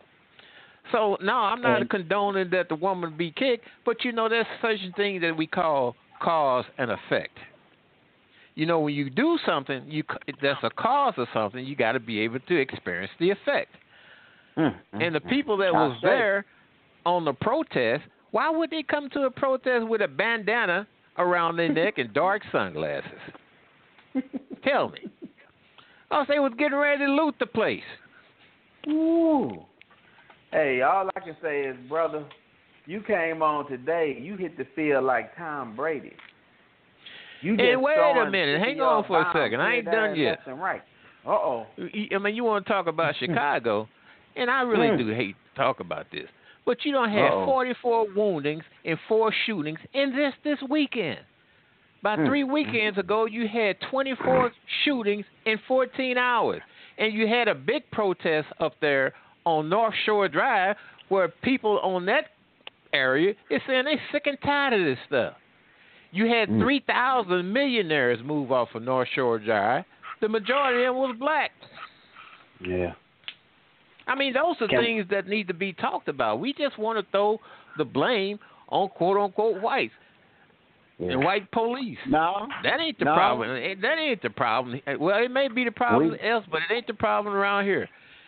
So, no, I'm not And- condoning that the woman be kicked, but, you know, there's such a thing that we call cause and effect. You know, when you do something, you that's a cause of something, you got to be able to experience the effect. Mm. And the Mm. people that I was say. there on the protest, why would they come to a protest with a bandana around their neck and dark sunglasses? Tell me. Oh, they was getting ready to loot the place. Ooh. Hey, all I can say is, brother, you came on today. You hit the field like Tom Brady. You Hey, just wait a throwing minute. Hang fifty-yard on for a bombs second. I here, ain't there, done and yet. left and right. Uh-oh. I mean, you want to talk about Chicago, and I really Mm. do hate to talk about this. But you don't have Uh-oh. forty-four woundings and four shootings in this this weekend. About Mm. three weekends ago, you had twenty-four shootings in fourteen hours. And you had a big protest up there on North Shore Drive where people on that area is saying they sick and tired of this stuff. You had Mm. three thousand millionaires move off of North Shore Drive. The majority of them was black. Yeah. I mean, those are Can- things that need to be talked about. We just want to throw the blame on quote-unquote whites Yeah. and white police. No. That ain't the No. problem. Eh, That ain't the problem. Well, it may be the problem We- else, but it ain't the problem around here.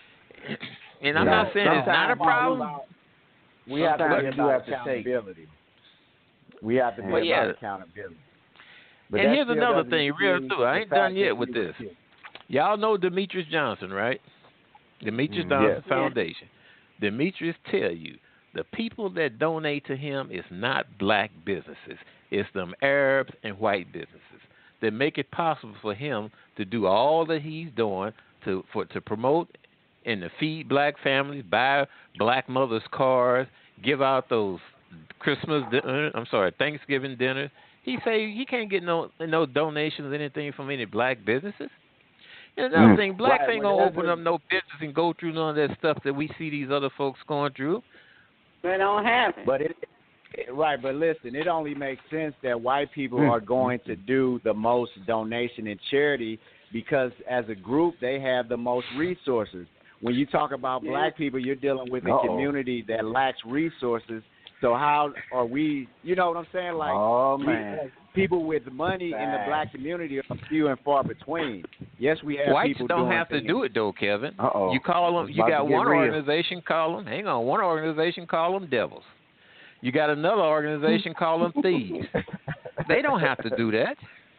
And I'm Yeah. not saying it's not a Sometimes problem. We have to Sometimes be you do about have to take- accountability. We have to be Well, about yeah. accountability. But And that here's still another doesn't thing, real excuse too. I the ain't done fact yet that with he was this. killed. Y'all know Demetrius Johnson, right? Demetrius Mm, Johnson yes. Foundation. Demetrius tell you the people that donate to him is not black businesses. It's them Arabs and white businesses that make it possible for him to do all that he's doing to for to promote and to feed black families, buy black mothers cars, give out those Christmas dinner, I'm sorry, Thanksgiving dinners. He say he can't get no no donations, anything from any black businesses. And another Mm. thing, blacks Right, ain't well, gonna that's open a- up no business and go through none of that stuff that we see these other folks going through. They don't have it. But it, it- right, but listen, it only makes sense that white people Mm. are going to do the most donation and charity because as a group they have the most resources. When you talk about Yeah. black people, you're dealing with a Uh-oh. community that lacks resources. So how are we? You know what I'm saying? Like, oh we- man. people with money in the black community are few and far between. Yes, we have Whites people don't doing have things. to do it though, Kevin. Uh-oh. You call them. It's You about got to get one real. organization, call them. Hang on, one organization, call them devils. You got another organization, call them thieves. They don't have to do that,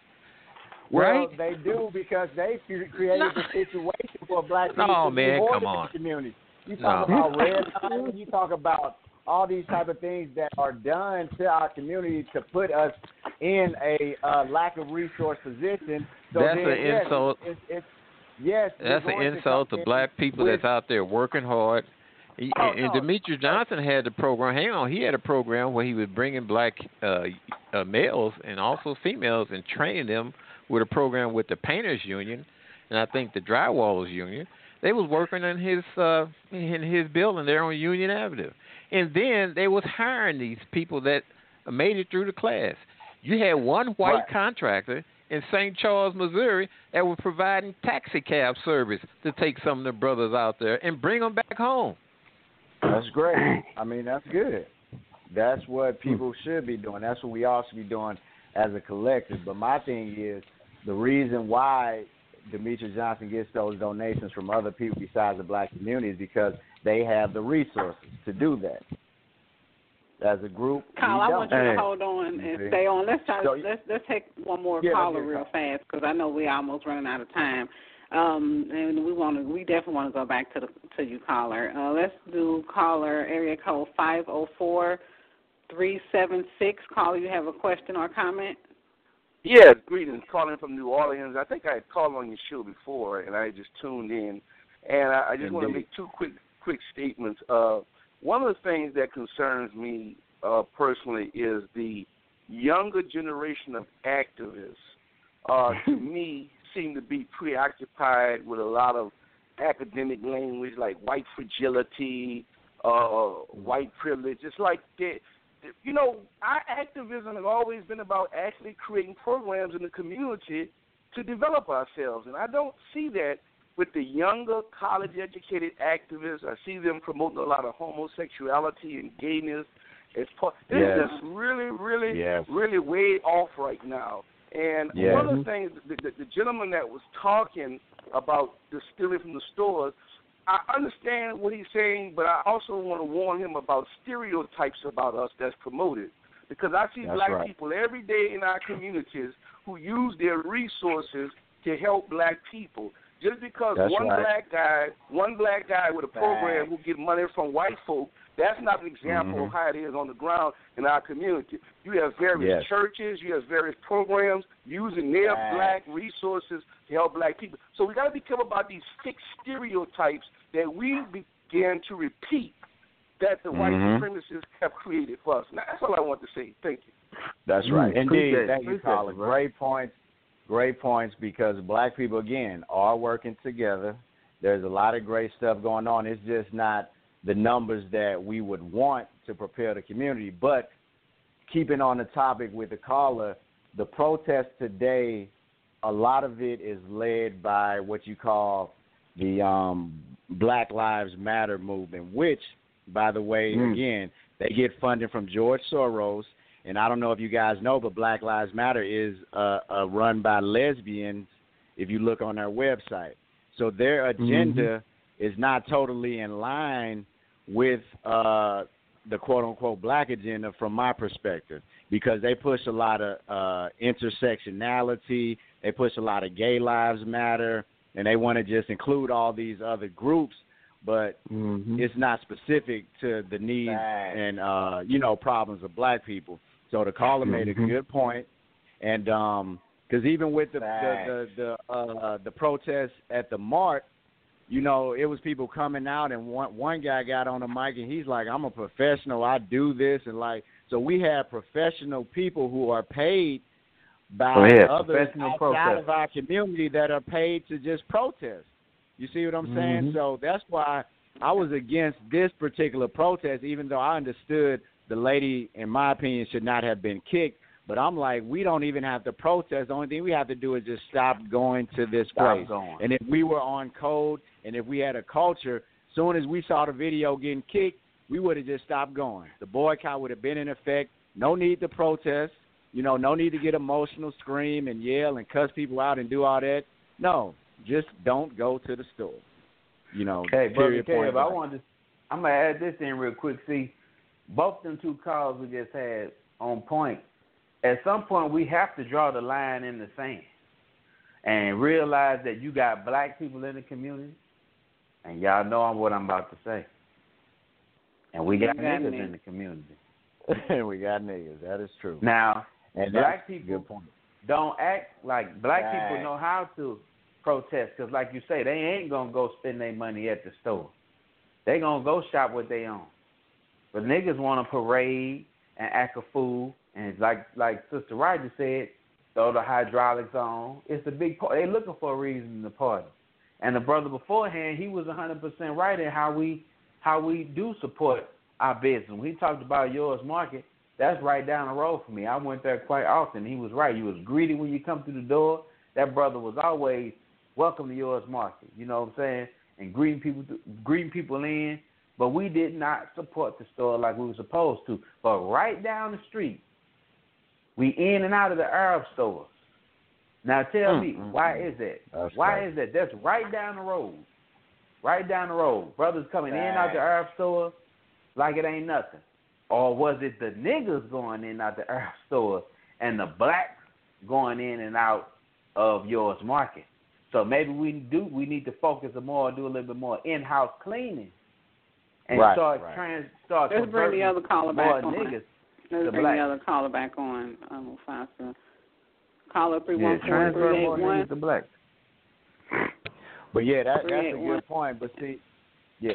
Well, right? they do because they created No. the situation for black people No, to man, live come in on. the community. You talk No. about red line, you talk about all these type of things that are done to our community to put us in a uh, lack of resource position. So That's then, an yes, insult. It's, it's, yes, That's we're an going to insult to come in black people with- that's out there working hard. He, Oh, and no. Demetrius Johnson had the program. Hang on, he had a program where he was bringing black uh, uh, males and also females and training them with a program with the Painters Union and I think the Drywallers Union. They was working in his uh, in his building there on Union Avenue, and then they was hiring these people that made it through the class. You had one white Right. contractor in Saint Charles, Missouri, that was providing taxi cab service to take some of the brothers out there and bring them back home. That's great. I mean, that's good. That's what people should be doing. That's what we all should be doing as a collective. But my thing is, the reason why Demetrius Johnson gets those donations from other people besides the black community is because they have the resources to do that. As a group, Kyle, we I don't. want you Hey. to hold on and Okay. stay on. Let's try. So- let's let's take one more Yeah, let's caller get a real call. fast because I know we almost running out of time. Um, and we want to. We definitely want to go back to the to you, caller. Uh, let's do caller area code five zero four three seven six. Caller, you have a question or comment? Yes, greetings. Calling from New Orleans. I think I had called on your show before, and I just tuned in. And I, I just want to Indeed. make two quick quick statements. Uh, one of the things that concerns me uh, personally is the younger generation of activists. Uh, to me, seem to be preoccupied with a lot of academic language like white fragility, uh, white privilege. It's like they, you know, our activism has always been about actually creating programs in the community to develop ourselves. And I don't see that with the younger college-educated activists. I see them promoting a lot of homosexuality and gayness. It's part, this Yes. is just really, really, Yes. really way off right now. And Yes. one of the things, the, the, the gentleman that was talking about the stealing from the stores, I understand what he's saying, but I also want to warn him about stereotypes about us that's promoted. Because I see That's black right. people every day in our communities who use their resources to help black people. Just because That's one right. black guy, one black guy with a program who get money from white folk, that's not an example Mhm. of how it is on the ground in our community. You have various Yes. churches, you have various programs using their Right. black resources to help black people. So we got to be careful about these fixed stereotypes that we begin to repeat that the white Mhm. supremacists have created for us. Now, that's all I want to say. Thank you. That's Mm, right. appreciate Indeed. it. Thank you, Appreciate caller. it, bro. Great points. Great points because black people, again, are working together. There's a lot of great stuff going on. It's just not the numbers that we would want to prepare the community. But keeping on the topic with the caller, the protest today, a lot of it is led by what you call the um, Black Lives Matter movement, which, by the way, Mm. again, they get funding from George Soros. And I don't know if you guys know, but Black Lives Matter is uh, uh, run by lesbians if you look on their website. So their agenda is not totally in line with uh, the quote-unquote black agenda from my perspective, because they push a lot of uh, intersectionality, they push a lot of gay lives matter, and they want to just include all these other groups, but Mhm. it's not specific to the needs Right. and, uh, you know, problems of black people. So the caller made a Mhm. good point, and um, because even with the Right. the the the, uh, the protests at the mart, you know, it was people coming out, and one one guy got on the mic and he's like, "I'm a professional, I do this," and like, so we have professional people who are paid by Go ahead, others professional outside protesters. of our community that are paid to just protest. You see what I'm saying? Mhm. So that's why I was against this particular protest, even though I understood the lady, in my opinion, should not have been kicked. But I'm like, we don't even have to protest. The only thing we have to do is just stop going to this Stop place. going. And if we were on code and if we had a culture, soon as we saw the video getting kicked, we would have just stopped going. The boycott would have been in effect. No need to protest. You know, no need to get emotional, scream and yell and cuss people out and do all that. No, just don't go to the store. You know, okay, period, Brother point Kev, I blank. wanted to, I'm going to add this in real quick. See, both them two calls we just had on point. At some point, we have to draw the line in the sand and realize that you got black people in the community, and y'all know what I'm about to say. And we got We got niggas niggas. in the community. We got niggas. That is true. Now, and black that's a people good point. don't act like black Right. people know how to protest because, like you say, they ain't going to go spend their money at the store. They going to go shop what they own. But niggas want to parade and act a fool. And like like Sister Ryder said, throw the hydraulics on. It's a big part. They looking for a reason to party. And the brother beforehand, he was one hundred percent right in how we how we do support our business. When he talked about yours market, that's right down the road for me. I went there quite often. He was right. You was greedy when you come through the door. That brother was always welcome to yours market. You know what I'm saying? And greeting people greeting people in. But we did not support the store like we were supposed to. But right down the street, we in and out of the Arab stores. Now tell Mm, me, mm, why mm. is that? That's Why right. is that? That's right down the road. Right down the road. Brothers coming in and out the Arab store like it ain't nothing. Or was it the niggas going in and out the Arab store and the blacks going in and out of yours market? So maybe we do we need to focus more, do a little bit more in-house cleaning. And Right, start right. trans start Let's bring the converting other caller more back on. niggas Let's to bring black. the other caller back on. Um, Mufasa. Caller three Yeah, one four transfer three more eight one. niggas to black. But yeah, that, that's a three eight one. good point. But see, yeah,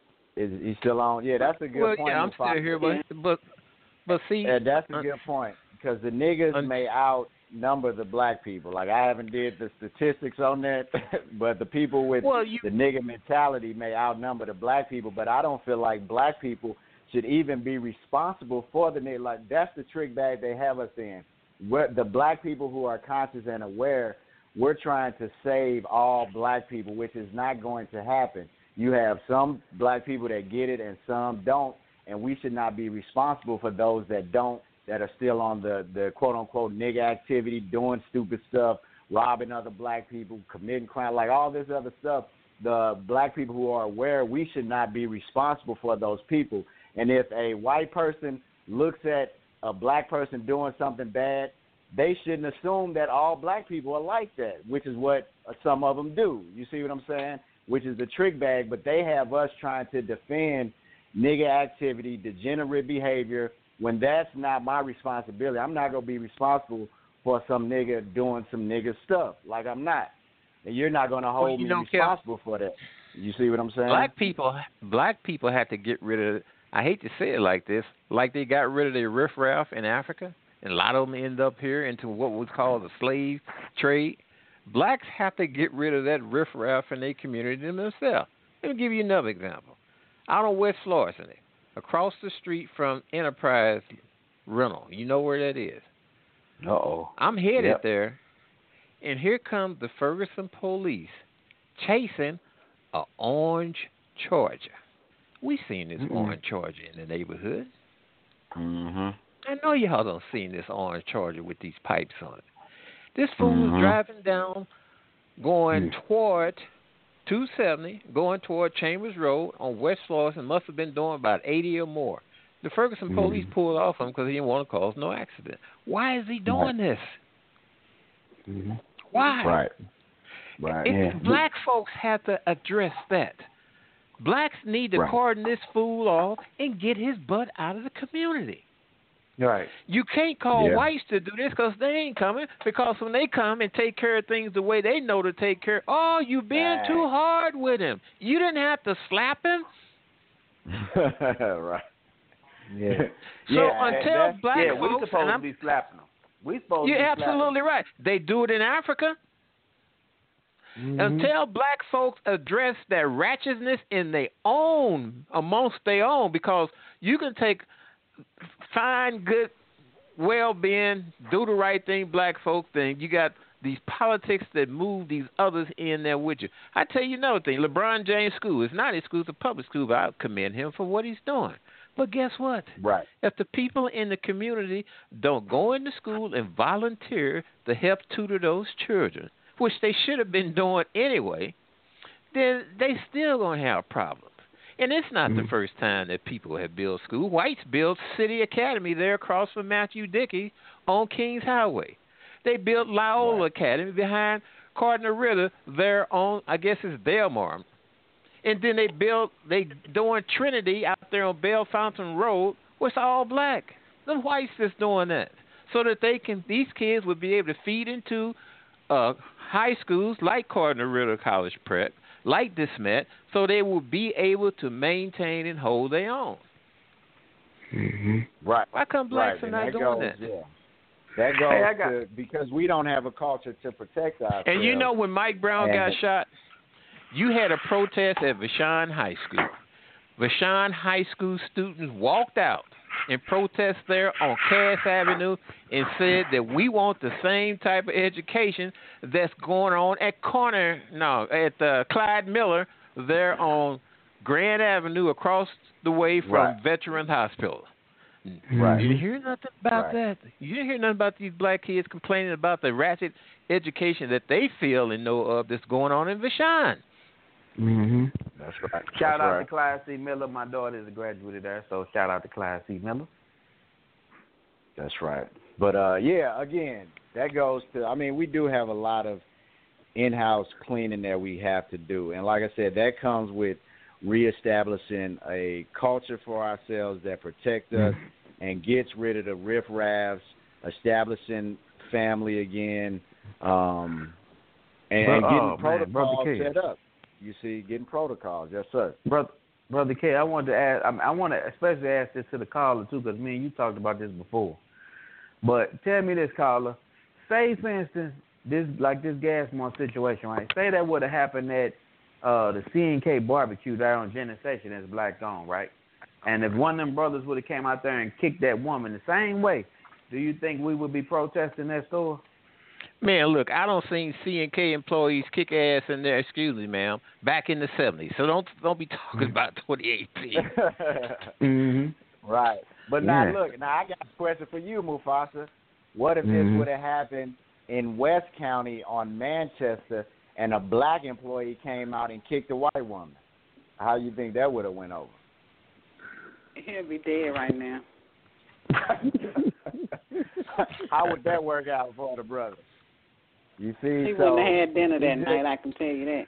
is he still on? Yeah, that's a good Well, point. yeah, I'm Mufafa. still here, but but but see, Yeah, that's a uh, good point because the niggas un- may outnumber the black people. Like I haven't did the statistics on that, but the people with well, you the nigga mentality may outnumber the black people. But I don't feel like black people should even be responsible for the nigga. Like that's the trick bag they have us in. We're, the black people who are conscious and aware, we're trying to save all black people, which is not going to happen. You have some black people that get it and some don't, and we should not be responsible for those that don't, that are still on the, the quote-unquote nigga activity, doing stupid stuff, robbing other black people, committing crime, like all this other stuff. The black people who are aware, we should not be responsible for those people. And if a white person looks at a black person doing something bad, they shouldn't assume that all black people are like that, which is what some of them do. You see what I'm saying? Which is the trick bag, but they have us trying to defend nigga activity, degenerate behavior, when that's not my responsibility. I'm not going to be responsible for some nigga doing some nigga stuff. Like I'm not. And you're not going to hold Well, you me don't care. responsible for that. You see what I'm saying? black people black people have to get rid of. I hate to say it like this, like they got rid of their riffraff in Africa, and a lot of them end up here into what was called the slave trade. Blacks have to get rid of that riffraff in their community themselves. Let me give you another example. Out on West Florissant, across the street from Enterprise Rental, you know where that is. Uh-oh. I'm headed Yep. there, and here comes the Ferguson police chasing a orange Charger. We seen this Mm-mm. orange Charger in the neighborhood. Mm-hmm. I know y'all done seen this orange Charger with these pipes on it. This fool Mhm. was driving down, going Mm. toward two seventy, going toward Chambers Road on West Florissant, must have been doing about eighty or more. The Ferguson police Mhm. pulled off him because he didn't want to cause no accident. Why is he doing this? Mm-hmm. Why? Right. Right. It, Yeah. Black folks have to address that. Blacks need to Right. cordon this fool off and get his butt out of the community. Right. You can't call Yeah. whites to do this because they ain't coming. Because when they come and take care of things the way they know to take care, oh, you being Right. too hard with him. You didn't have to slap him. Right. Yeah. So Yeah, and until that's- black yeah, we folks, supposed and to I'm, be slapping them. We supposed you're to be absolutely right. They do it in Africa. slapping. Until black folks address that ratchetness in their own, amongst their own, because you can take fine, good, well-being, do the right thing, black folk thing. You got these politics that move these others in there with you. I tell you another thing. LeBron James School is not a school, it's a public school, but I commend him for what he's doing. But guess what? Right. If the people in the community don't go into school and volunteer to help tutor those children, which they should have been doing anyway, then they still going to have problems. And it's not mm-hmm. the first time that people have built school. Whites built City Academy there across from Matthew Dickey on Kings Highway. They built Loyola right. Academy behind Cardinal Ritter there on, I guess it's Belmar. And then they built, they doing Trinity out there on Bell Fountain Road, where it's all black. The whites just doing that, so that they can, these kids would be able to feed into uh, high schools like Cardinal Ritter College Prep, like DeSmet, so they will be able to maintain and hold their own. Mm-hmm. Right. Why come blacks right. are not that doing goes, that? Yeah. That goes hey, got, to, because we don't have a culture to protect ourselves. And you know when Mike Brown and got shot, you had a protest at Vashon High School. Vashon High School students walked out and protest there on Cass Avenue and said that we want the same type of education that's going on at Corner, no, at uh, Clyde Miller there on Grand Avenue across the way from right. Veterans Hospital. Right. You didn't hear nothing about right. that. You didn't hear nothing about these black kids complaining about the ratchet education that they feel and know of that's going on in Vashon. Mm-hmm. That's right. Shout That's out right. to Clyde C. Miller. My daughter is a graduate there, so shout out to Clyde C. Miller. That's right. But, uh, yeah, again, that goes to, I mean, we do have a lot of in-house cleaning that we have to do. And like I said, that comes with reestablishing a culture for ourselves that protects us mm-hmm. and gets rid of the riff-raffs, establishing family again, um, and, Bro, and getting oh, protocols man, set up. You see, getting protocols. Yes, sir. Brother, Brother K, I wanted to ask, I, I want to especially ask this to the caller, too, because me and you talked about this before. But tell me this, caller. Say, for instance, this like this gas month situation, right? Say that would have happened at uh, the C and K barbecue there on Genesation that's black owned, right? And if one of them brothers would have came out there and kicked that woman the same way, do you think we would be protesting that store? Man, look, I don't see C and K employees kick ass in there, excuse me, ma'am, back in the seventies. So don't don't be talking about twenty eighteen. mm-hmm. Right. But yeah. now, look, now I got a question for you, Mufasa. What if mm-hmm. this would have happened in West County on Manchester and a black employee came out and kicked a white woman? How you think that would have went over? He'll be dead right now. How would that work out for the brothers? You see, he so, wouldn't have had dinner that night, I can tell you that.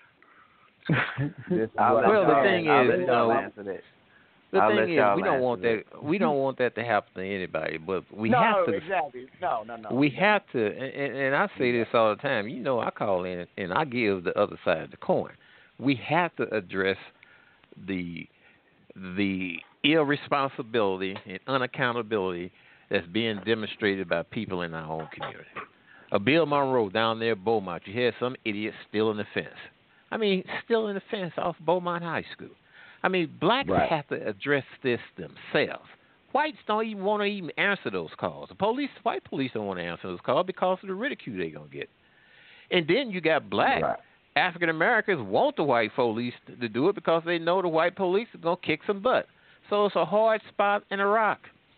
well, the thing I'll is, let y'all answer that. The I'll thing is, we don't want that. that. We don't want that to happen to anybody. But we no, have to. Exactly. No, no, no. We have to, and, and I say this all the time. You know, I call in and I give the other side of the coin. We have to address the the irresponsibility and unaccountability that's being demonstrated by people in our own community. A Bill Monroe down there at Beaumont, you had some idiot still in the fence. I mean, still in the fence off Beaumont High School. I mean, blacks right. have to address this themselves. Whites don't even want to even answer those calls. The police, white police don't want to answer those calls because of the ridicule they're going to get. And then you got black right. African Americans want the white police to do it because they know the white police are going to kick some butt. So it's a hard spot in a rock.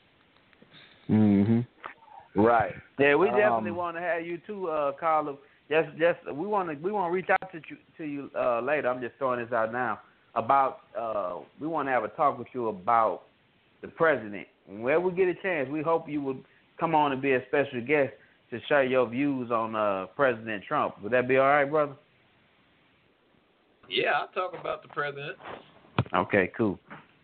Mm-hmm. Right. Yeah, we definitely um, want to have you too, uh, Carla. Just, just we want to, we want to reach out to you, to you uh, later. I'm just throwing this out now about. Uh, we want to have a talk with you about the president. Whenever we get a chance, we hope you would come on and be a special guest to share your views on uh, President Trump. Would that be all right, brother? Yeah, I'll talk about the president. Okay, cool.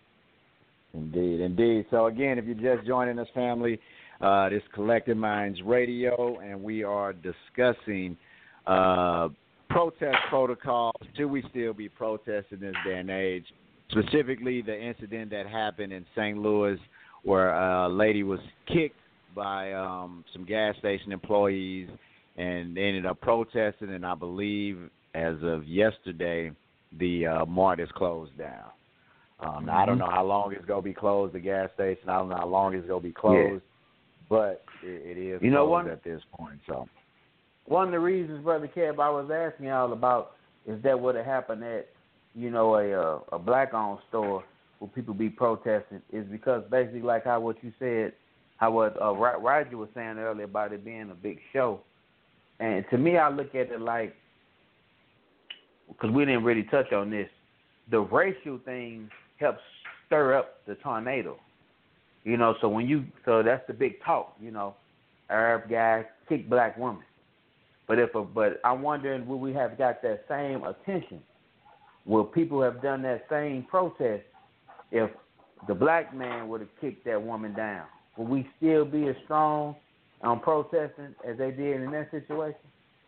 Indeed, indeed. So again, if you're just joining us, family, uh, this Collective Minds Radio, and we are discussing uh, protest protocols. Should we still be protesting this day and age? Specifically, the incident that happened in Saint Louis where a lady was kicked by um, some gas station employees and they ended up protesting, and I believe as of yesterday, the uh, mart is closed down. Um, mm-hmm. Now, I don't know how long it's going to be closed, the gas station. I don't know how long it's going to be closed, yeah. but it, it is you closed know, one, at this point. So, one of the reasons, Brother Kev, I was asking y'all about is that would have happened at, you know, a uh, a black-owned store. will people be protesting is because basically like how what you said, how what uh, Roger was saying earlier about it being a big show. And to me, I look at it like, because we didn't really touch on this, the racial thing helps stir up the tornado. You know, so when you, so that's the big talk, you know, Arab guy kick black woman. But if, a, but I'm wondering, will we have got that same attention? Will people have done that same protest if the black man would have kicked that woman down? Will we still be as strong on protesting as they did in that situation?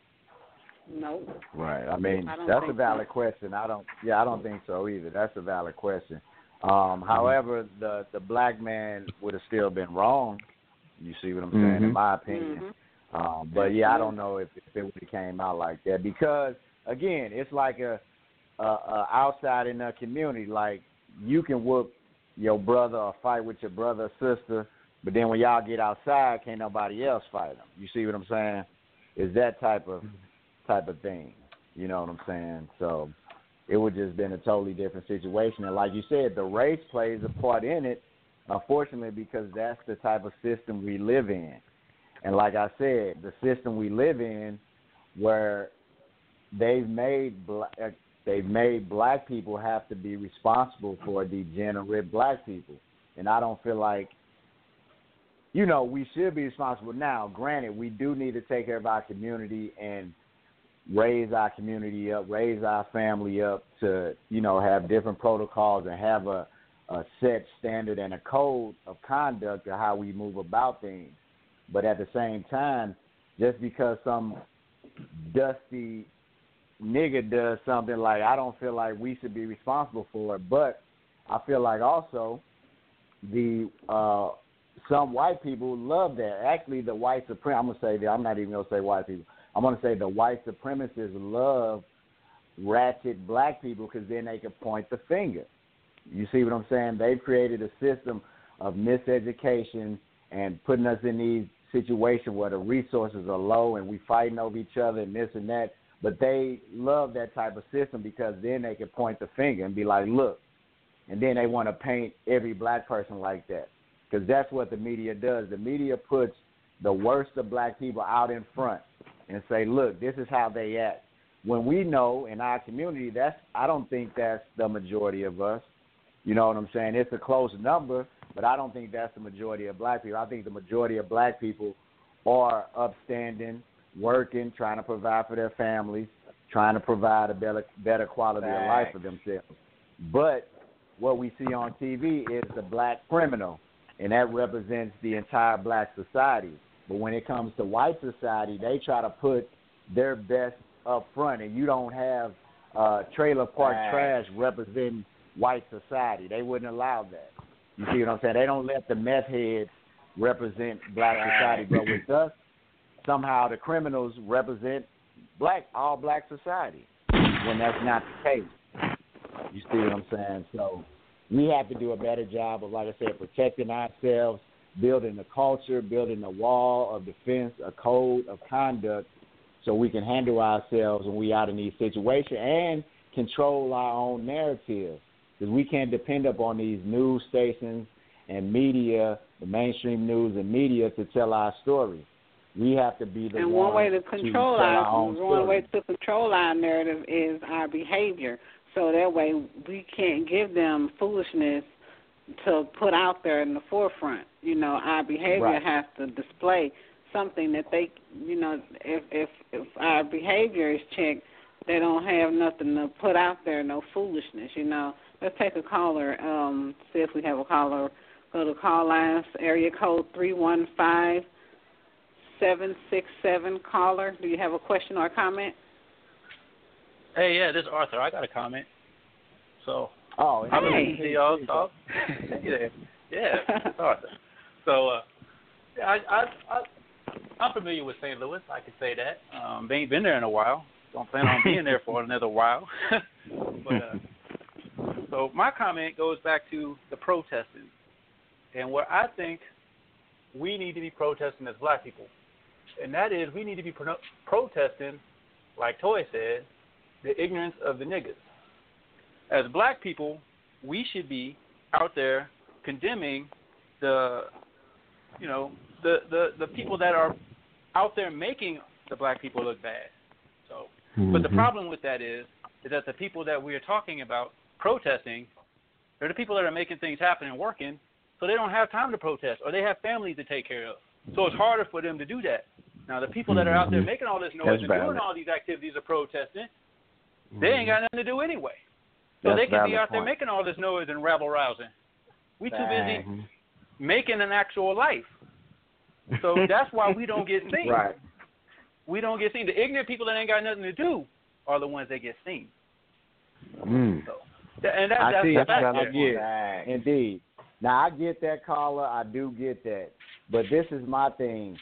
No. Right. I mean, I that's a valid so. question. I don't. Yeah, I don't think so either. That's a valid question. Um, mm-hmm. However, the the black man would have still been wrong. You see what I'm saying? Mm-hmm. In my opinion. Mm-hmm. Um, but yeah, I don't know if, if it would have came out like that because again, it's like a, a, a outside in the community. Like you can whoop your brother or fight with your brother or sister, but then when y'all get outside, can't nobody else fight them. You see what I'm saying? It's that type of type of thing. You know what I'm saying? So it would just been a totally different situation. And like you said, the race plays a part in it, unfortunately, because that's the type of system we live in. And like I said, the system we live in, where they've made black, they've made black people have to be responsible for degenerate black people, and I don't feel like, you know, we should be responsible. Now, granted, we do need to take care of our community and raise our community up, raise our family up to, you know, have different protocols and have a, a set standard and a code of conduct of how we move about things. But at the same time, just because some dusty nigga does something, like, I don't feel like we should be responsible for it. But I feel like also the uh, some white people love that. Actually, the white supremacists, I'm going to say that, I'm not even going to say white people. I'm going to say the white supremacists love ratchet black people because then they can point the finger. You see what I'm saying? They've created a system of miseducation and putting us in these situations where the resources are low and we fighting over each other and this and that. But they love that type of system because then they can point the finger and be like, look. And then they want to paint every black person like that because that's what the media does. The media puts the worst of black people out in front and say, look, this is how they act. When we know in our community, that's I don't think that's the majority of us. You know what I'm saying? It's a close number, but I don't think that's the majority of black people. I think the majority of black people are upstanding, working, trying to provide for their families, trying to provide a better, better quality of life for themselves. But what we see on T V is the black criminal, and that represents the entire black society. But when it comes to white society, they try to put their best up front, and you don't have uh, trailer park right. trash representing white society. They wouldn't allow that. You see what I'm saying? They don't let the meth heads represent black society. But with us, somehow the criminals represent black, all black society, when that's not the case. You see what I'm saying? So we have to do a better job of, like I said, protecting ourselves, building a culture, building a wall of defense, a code of conduct, so we can handle ourselves when we out in these situations and control our own narrative. Because we can't depend upon these news stations and media, the mainstream news and media, to tell our story. We have to be the and one one way to control to our, our own one story. way to control our narrative is our behavior. So that way we can't give them foolishness to put out there in the forefront. You know, our behavior right. has to display something that they, you know, if if if our behavior is checked, they don't have nothing to put out there, no foolishness. You know, let's take a caller. Um, see if we have a caller. Go to call lines, area code three one five seven six seven. Caller, do you have a question or a comment? Hey, yeah, this is Arthur. I got a comment. So, oh, I've been hey. listening to y'all talk. Hey there. Yeah, it's Arthur. So, uh, yeah, I, I, I, I'm familiar with Saint Louis. I could say that. Um, they ain't been there in a while. Don't plan on being there for another while. but uh, so my comment goes back to the protesting, and what I think we need to be protesting as black people, and that is we need to be pro- protesting, like Toy said, the ignorance of the niggas. As black people, we should be out there condemning the, you know, the, the, the people that are out there making the black people look bad. So, mm-hmm. But the problem with that is, is that the people that we are talking about protesting, they're the people that are making things happen and working, so they don't have time to protest, or they have families to take care of. So it's harder for them to do that. Now, the people that are out there making all this noise That's and valid. doing all these activities of protesting, mm-hmm. they ain't got nothing to do anyway. So That's they can be out point. there making all this noise and rabble-rousing. We too busy mm-hmm. making an actual life. So that's why we don't get seen. Right. We don't get seen. The ignorant people that ain't got nothing to do are the ones that get seen. Mm. So, and that, I that's see. the fact. I get right. Indeed. Now, I get that, caller. I do get that. But this is my thing.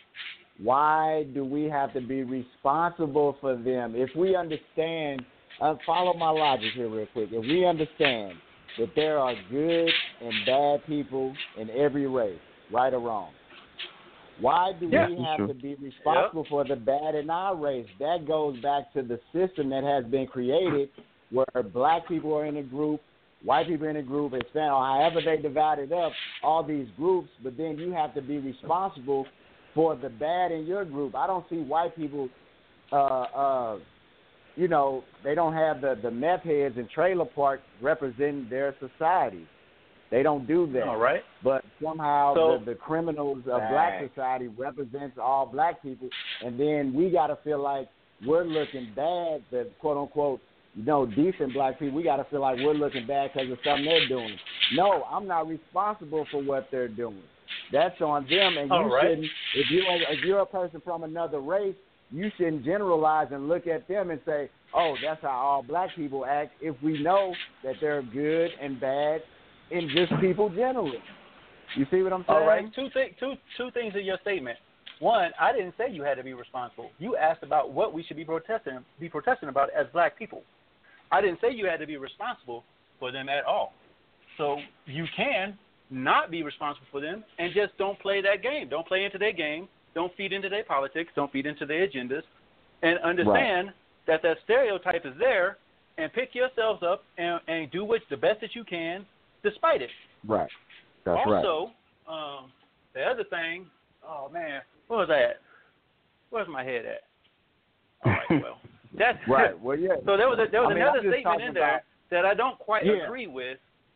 Why do we have to be responsible for them? If we understand, uh, follow my logic here real quick. If we understand that there are good and bad people in every race, right or wrong, why do yeah, we have true. to be responsible yep. for the bad in our race? That goes back to the system that has been created where black people are in a group, white people in a group, Hispanic, or however they divided up all these groups, but then you have to be responsible for the bad in your group. I don't see white people, uh, uh, you know, they don't have the, the meth heads in trailer parks representing their society. They don't do that. All right. But somehow so, the, the criminals of right. black society represents all black people, and then we got to feel like we're looking bad, the quote-unquote, you know, decent black people. We got to feel like we're looking bad because of something they're doing. No, I'm not responsible for what they're doing. That's on them, and all you right. shouldn't, if you're, if you're a person from another race, you shouldn't generalize and look at them and say, oh, that's how all black people act, if we know that they're good and bad in just people generally. You see what I'm saying? All right. Two, th- two, two things in your statement. One, I didn't say you had to be responsible. You asked about what we should be protesting, be protesting about as black people. I didn't say you had to be responsible for them at all. So you can not be responsible for them and just don't play that game. Don't play into their game. Don't feed into their politics. Don't feed into their agendas. And understand right. that that stereotype is there, and pick yourselves up and, and do what the best that you can despite it. Right. That's also, right. um, the other thing, oh, man, what was that? Where's my head at? All right, well. That's right. Well, yeah. So there was a, there was I mean, another statement in there about, that I don't quite yeah. agree with.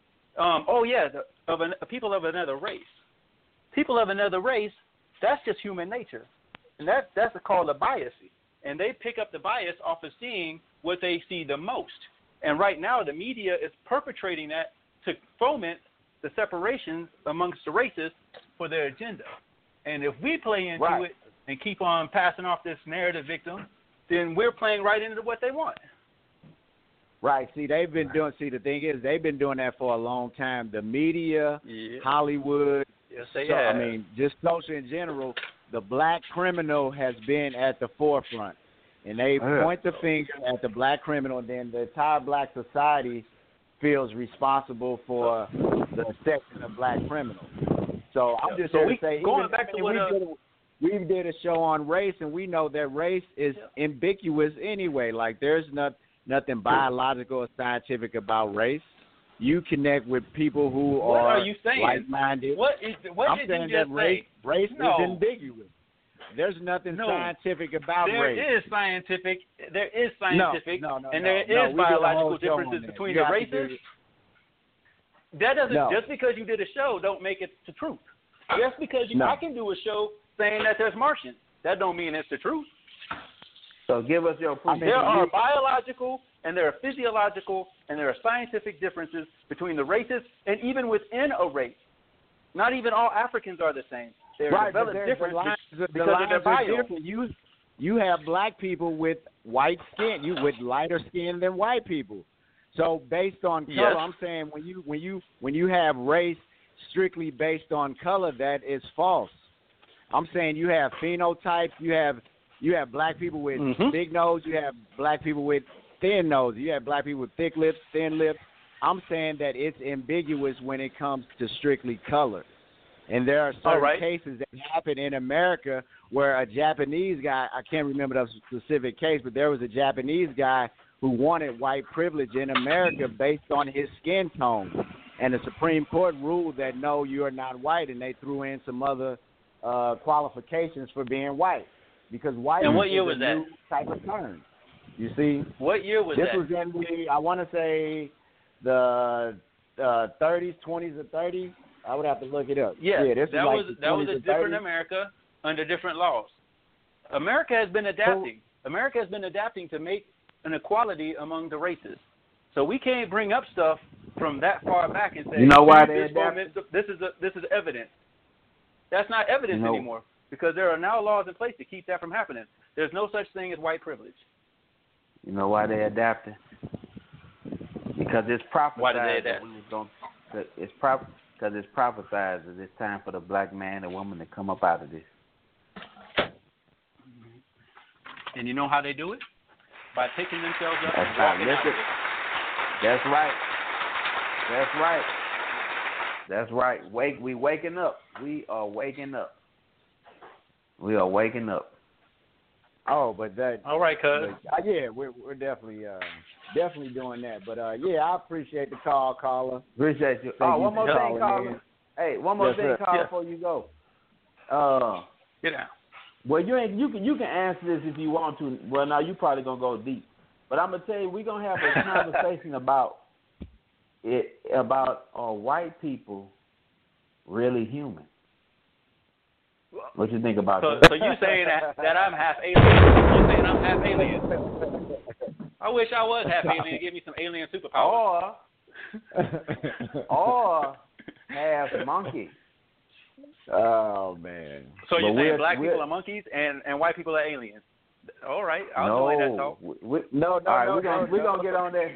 Um, oh, yeah, the, of an, people of another race. People of another race, that's just human nature. And that, that's called a bias. And they pick up the bias off of seeing what they see the most. And right now the media is perpetrating that to foment the separations amongst the races for their agenda. And if we play into right. it and keep on passing off this narrative victim, then we're playing right into what they want. Right. See, they've been doing, see, the thing is, they've been doing that for a long time. The media, yeah. Hollywood, yes, they so, have. I mean, just social in general, the black criminal has been at the forefront. And they yeah. point the finger at the black criminal, and then the entire black society feels responsible for the section of black criminals. So I'm just so here we, to say, going even, back to we, what, uh, did a, we did a show on race, and we know that race is yeah. ambiguous anyway. Like, there's not, nothing biological or scientific about race. You connect with people who what are, are you saying? like-minded. What is what I'm did saying you just that race, say? race no. is ambiguous. There's nothing no. scientific about there race. There is scientific. There is scientific, no, no, no, and no, there no, is biological differences that. between you the races. That doesn't no. just because you did a show don't make it the truth. Just because you, no. I can do a show saying that there's Martians, that don't mean it's the truth. So give us your proof. I mean, there are biological and there are physiological and there are scientific differences between the races and even within a race. Not even all Africans are the same. There are right, developed differences the lines, because the of their lines bio. are different. You, you have black people with white skin, you with lighter skin than white people. So based on color, yes. I'm saying when you when you when you have race strictly based on color, that is false. I'm saying you have phenotypes, you have you have black people with mm-hmm. big nose, you have black people with thin nose, you have black people with thick lips, thin lips. I'm saying that it's ambiguous when it comes to strictly color. And there are certain right. cases that happen in America where a Japanese guy, I can't remember the specific case, but there was a Japanese guy who wanted white privilege in America based on his skin tone. And the Supreme Court ruled that no, you are not white, and they threw in some other uh, qualifications for being white because white and what year is was a that? new type of term. You see, what year was this that? was in the I want to say the uh, thirties, twenties, or thirties. I would have to look it up. Yeah, yeah this that was, like was that was a different thirties. America under different laws. America has been adapting. So, America has been adapting to make an equality among the races. So we can't bring up stuff from that far back and say, you know why they this, adapted? this is a, this is evidence. That's not evidence you know, anymore because there are now laws in place to keep that from happening. There's no such thing as white privilege. You know why they adapted? Because it's prophesied. Why did they adapt? That we was gonna, that it's prop, because it's prophesied that it's time for the black man and woman to come up out of this. And you know how they do it? By picking themselves up That's and right. walking out. Listen, that's right. That's right. That's right. Wake, we waking up. We are waking up. We are waking up. Oh, but that. All right, cuz. Uh, yeah, we're we're definitely uh, definitely doing that. But uh, yeah, I appreciate the call, caller. Appreciate you. Thank oh, you one more for thing, calling caller. in. Hey, one more Yes, thing, sir. caller, Yeah. before you go. Uh, Get down. well, you ain't you can you can answer this if you want to. Well, now you probably gonna go deep, but I'm gonna tell you we're gonna have a conversation about it about are white people really human? What you think about So, that? so you saying that, that I'm half alien? You saying I'm half alien? I wish I was half alien. Give me some alien superpowers. Or or half monkey. Oh man. So you're But saying we're- black we're- people are monkeys and, and white people are aliens? All right, I'll no, join that talk. we, we, No, no, all right, no, we're gonna no, we're no. gonna get on there.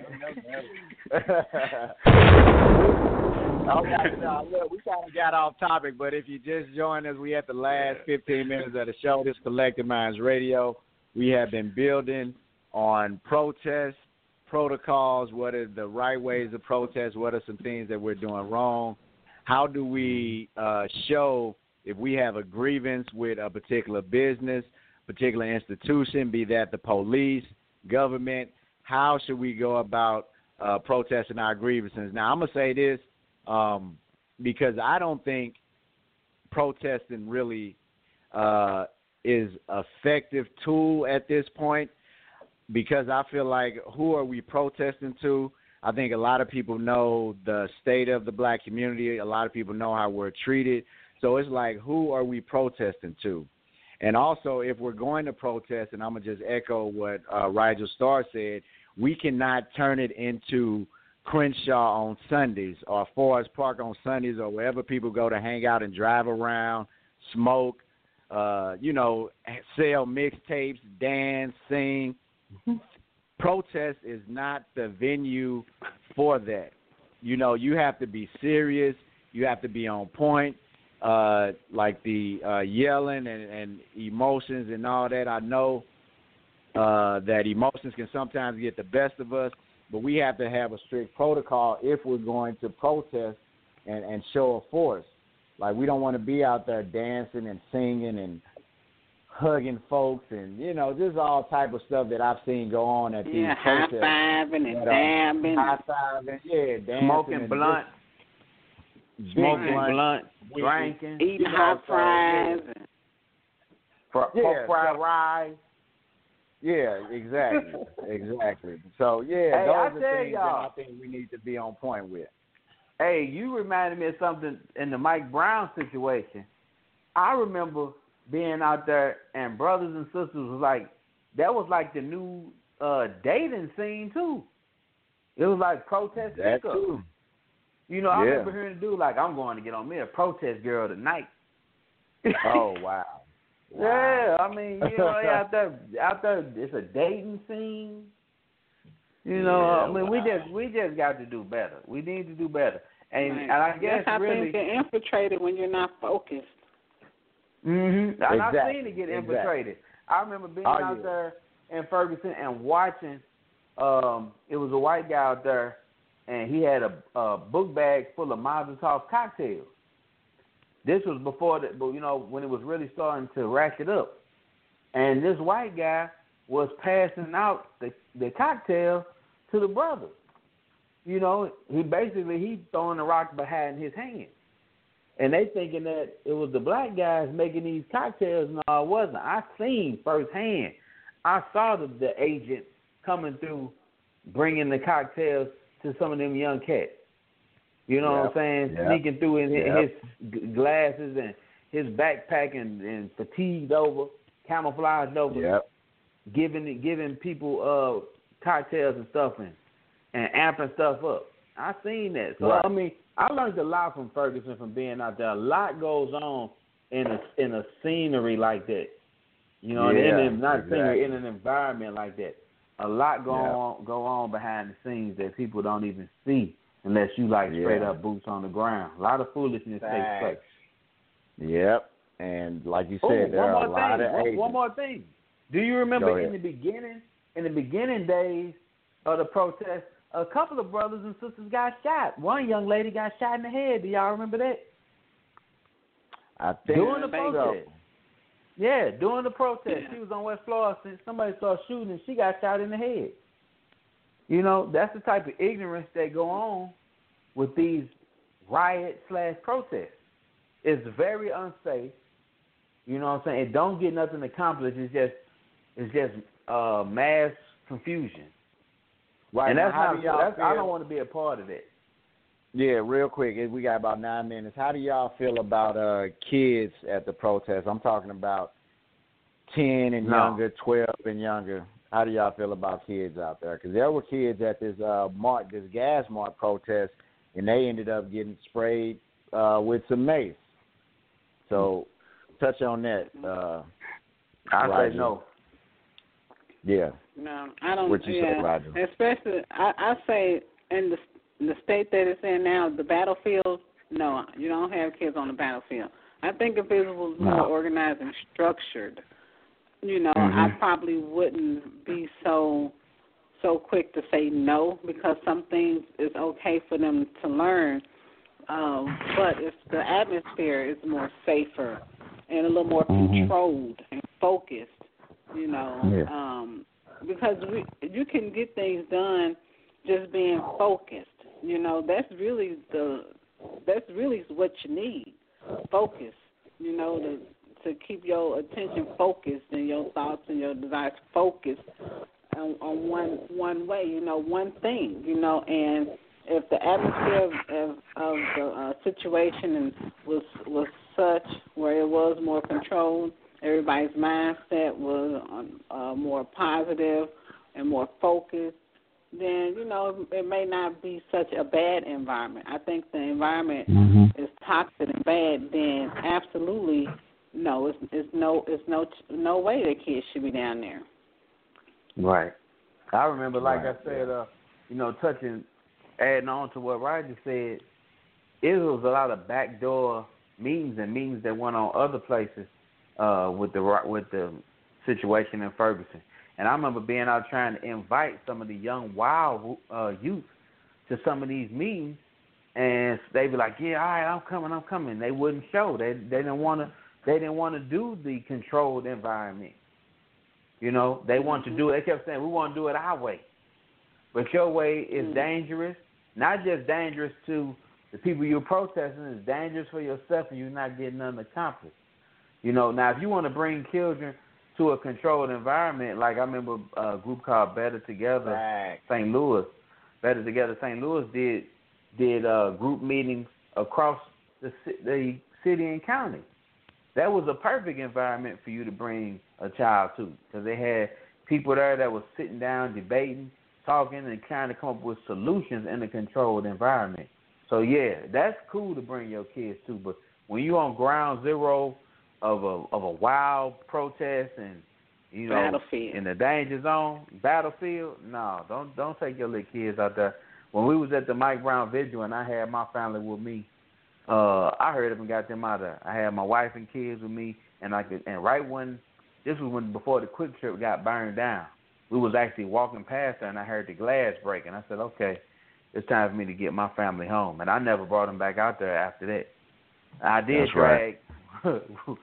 Okay, no, look, we kind of got off topic, but if you just joined us, we at the last fifteen minutes of the show. This Collective Minds Radio. We have been building on protest protocols. What are the right ways to protest? What are some things that we're doing wrong? How do we uh, show if we have a grievance with a particular business, particular institution, be that the police, government? How should we go about uh, protesting our grievances? Now, I'm going to say this um, because I don't think protesting really uh, is an effective tool at this point, because I feel like who are we protesting to? I think a lot of people know the state of the black community. A lot of people know how we're treated. So it's like, who are we protesting to? And also, if we're going to protest, and I'm going to just echo what uh, Rigel Starr said, we cannot turn it into Crenshaw on Sundays or Forest Park on Sundays or wherever people go to hang out and drive around, smoke, uh, you know, sell mixtapes, dance, sing. Protest is not the venue for that. You know, you have to be serious. You have to be on point. Uh, like the uh, yelling and, and emotions and all that. I know uh, that emotions can sometimes get the best of us, but we have to have a strict protocol if we're going to protest and, and show a force. Like, we don't want to be out there dancing and singing and hugging folks and, you know, just all type of stuff that I've seen go on at Yeah, these protests. high-fiving and But, uh, dabbing. High-fiving, yeah, dancing. Smoking and blunt, just smoking blunt, blunt, we- drinking, Eating you know, hot so, fries. for, Yeah, for fried so- rice. Yeah, exactly, exactly. So yeah, Hey, those I are tell things that I y'all. think we need to be on point with. Hey, you reminded me of something in the Mike Brown situation. I remember being out there and brothers and sisters was like, that was like the new uh, dating scene too. It was like protest That pickup. too. You know, I Yeah. remember hearing a dude like, I'm going to get on me a protest girl tonight. Oh wow. Wow. Yeah, I mean, you know, they out there, out there, it's a dating scene. You know, Yeah, I mean, we wow. just, we just got to do better. We need to do better, and Right. and I guess That's how really, things get infiltrated when you're not focused. mm-hmm. And I've Exactly, seen it get exactly. infiltrated. I remember being Oh, out yeah. there in Ferguson and watching. Um, it was a white guy out there, and he had a, a book bag full of Molotov cocktails. This was before the, you know, when it was really starting to rack it up. And this white guy was passing out the, the cocktail to the brothers. You know, he basically he's throwing the rock behind his hand. And they thinking that it was the black guys making these cocktails. No, it wasn't. I seen firsthand. I saw the, the agent coming through, bringing the cocktails to some of them young cats. You know Yep. what I'm saying? Yep. Sneaking through in Yep. his g- glasses and his backpack and, and fatigued over, camouflaged over, Yep. giving giving people uh, cocktails and stuff and, and amping stuff up. I seen that. So Right. I mean, I learned a lot from Ferguson from being out there. A lot goes on in a in a scenery like that. You know, Yeah, in a, not exactly. scenery, in an environment like that. A lot go Yeah. on go on behind the scenes that people don't even see unless you like straight Yeah. up boots on the ground. A lot of foolishness takes place. Facts. Yep. And like you Oh, said, there one are a more lot thing. of One, agents. one more thing. Do you Go remember ahead. in the beginning, in the beginning days of the protest, a couple of brothers and sisters got shot. One young lady got shot in the head. Do y'all remember that? I think During the so. protest. Yeah, during the protest. She was on West Florida. Somebody started shooting and she got shot in the head. You know, that's the type of ignorance that go on with these riot slash protests. It's very unsafe. You know what I'm saying? It don't get nothing accomplished. It's just it's just uh, mass confusion. Right. And now, that's how not do y'all that's, feel? I don't want to be a part of that. Yeah, real quick. We got about nine minutes. How do y'all feel about uh, kids at the protest? I'm talking about ten and No. younger, twelve and younger. How do y'all feel about kids out there? Because there were kids at this uh, mark, this gas mark protest, and they ended up getting sprayed uh, with some mace. So, touch on that. Uh, I Roger. say no. Yeah. No, I don't. What you say, yeah, Roger? Especially, I, I say in the the state that it's in now, the battlefield. No, you don't have kids on the battlefield. I think if it was more No. organized and structured, you know, Mhm. I probably wouldn't be so so quick to say no, because some things is okay for them to learn. Um, but if the atmosphere is more safer and a little more Mhm. controlled and focused, you know, Yeah. um, because we, you can get things done just being focused. You know, that's really the that's really what you need, focus. You know, to to keep your attention focused and your thoughts and your desires focused on, on one one way. You know, one thing. You know, and if the atmosphere of, of, of the uh, situation was was such where it was more controlled, everybody's mindset was uh, more positive and more focused, then, you know, it may not be such a bad environment. I think the environment Mhm. is toxic and bad, then absolutely no, it's, it's no it's no no way that kids should be down there. Right. I remember, like Right, I said, uh, you know, touching, adding on to what Roger said, it was a lot of backdoor meetings and meetings that went on other places uh, with the with the situation in Ferguson. And I remember being out trying to invite some of the young wild uh, youth to some of these meetings, and they'd be like, "Yeah, all right, I'm coming, I'm coming." They wouldn't show. They they didn't want to. They didn't want to do the controlled environment. You know, they wanted to do it. They kept saying, "We want to do it our way," but your way is Mm-hmm. dangerous. Not just dangerous to the people you're protesting, it's dangerous for yourself, and you're not getting nothing accomplished. You know, now if you want to bring children to a controlled environment, like I remember a group called Better Together Facts. Saint Louis. Better Together Saint Louis did did uh, group meetings across the ci- the city and county. That was a perfect environment for you to bring a child to, because they had people there that was sitting down, debating, talking, and trying to come up with solutions in a controlled environment. So yeah, that's cool to bring your kids to, but when you're on ground zero of a of a wild protest and you know Battlefield. in the danger zone, battlefield, no, don't don't take your little kids out there. When we was at the Mike Brown Vigil and I had my family with me, uh, I heard them and got them out there. I had my wife and kids with me, and I could, and right when this was when before the Quick Trip got burned down, we was actually walking past there and I heard the glass break, and I said, okay, it's time for me to get my family home. And I never brought them back out there after that. I did That's right. drag,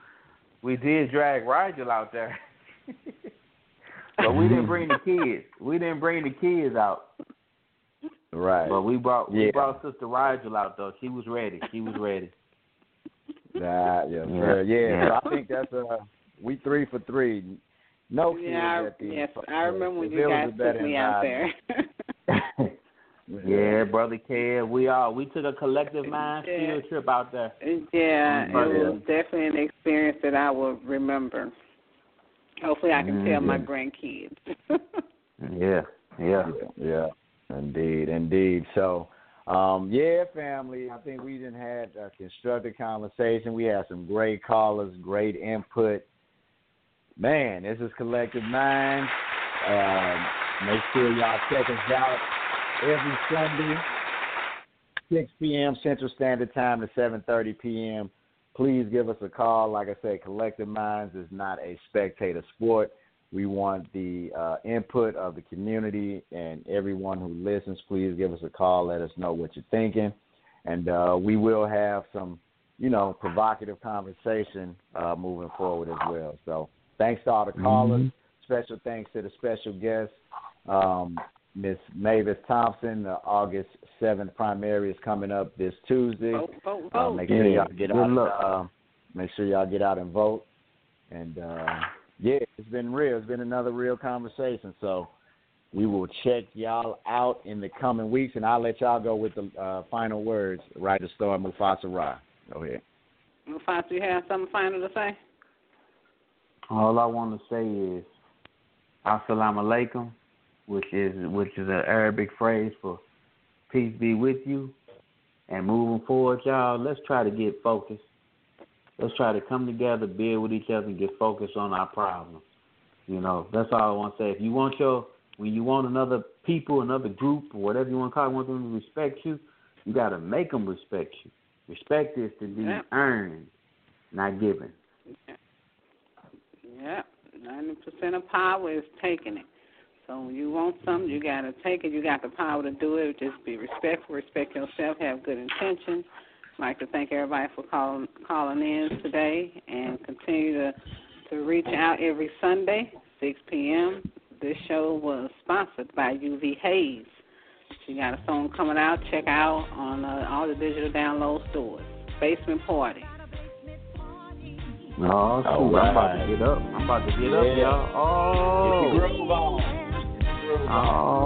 we did drag Rigel out there, but we didn't bring the kids. We didn't bring the kids out. Right. But we brought yeah. we brought Sister Rigel out though. She was ready. She was ready. Nah, yes, Yeah. sir. Yeah. Yeah. So I think that's uh we three for three. No kids Yeah, I, at the yes, I remember when the you guys village is took me out there. Yeah, brother Kev, we all we took a collective mind Yeah. field trip out there. Yeah, it Yeah. was definitely an experience that I will remember. Hopefully, I can tell my grandkids. Yeah, yeah, yeah, indeed, indeed. So, um, yeah, family. I think we done had a constructive conversation. We had some great callers, great input. Man, this is Collective Minds. Um, make sure y'all check us out every Sunday, six p.m. Central Standard Time to seven thirty p.m. Please give us a call. Like I said, Collective Minds is not a spectator sport. We want the uh, input of the community and everyone who listens. Please give us a call. Let us know what you're thinking. And uh, we will have some, you know, provocative conversation uh, moving forward as well. So thanks to all the callers. Mm-hmm. Special thanks to the special guest, um, Miss Mavis Thompson. The August seventh primary is coming up this Tuesday. Vote, vote, uh, vote. make sure Yeah. y'all get Good out. luck. Uh, make sure y'all get out and vote. And uh, yeah, it's been real. It's been another real conversation. So we will check y'all out in the coming weeks, and I'll let y'all go with the uh, final words. Writer star Mufasa Ra. Go ahead. Mufasa, you have something final to say? All I want to say is Assalamu alaikum, which is which is an Arabic phrase for peace be with you. And moving forward, y'all, let's try to get focused. Let's try to come together, build with each other, and get focused on our problems. You know, that's all I want to say. If you want your, when you want another people, another group, or whatever you want to call it, want them to respect you, you got to make them respect you. Respect is to be Yeah. earned, not given. Yeah, ninety percent of power is taking it. So when you want something, you got to take it. You got the power to do it. Just be respectful, respect yourself, have good intentions. I'd like to thank everybody for calling calling in today, and continue to, to reach out every Sunday, six p.m. This show was sponsored by U V Hayes. She got a song coming out. Check out on uh, all the digital download stores. Basement Party. Oh, shoot, All I'm about right. to get up. I'm about to get Yeah. up, y'all. Oh. Get the groove on. Get the groove on. Oh.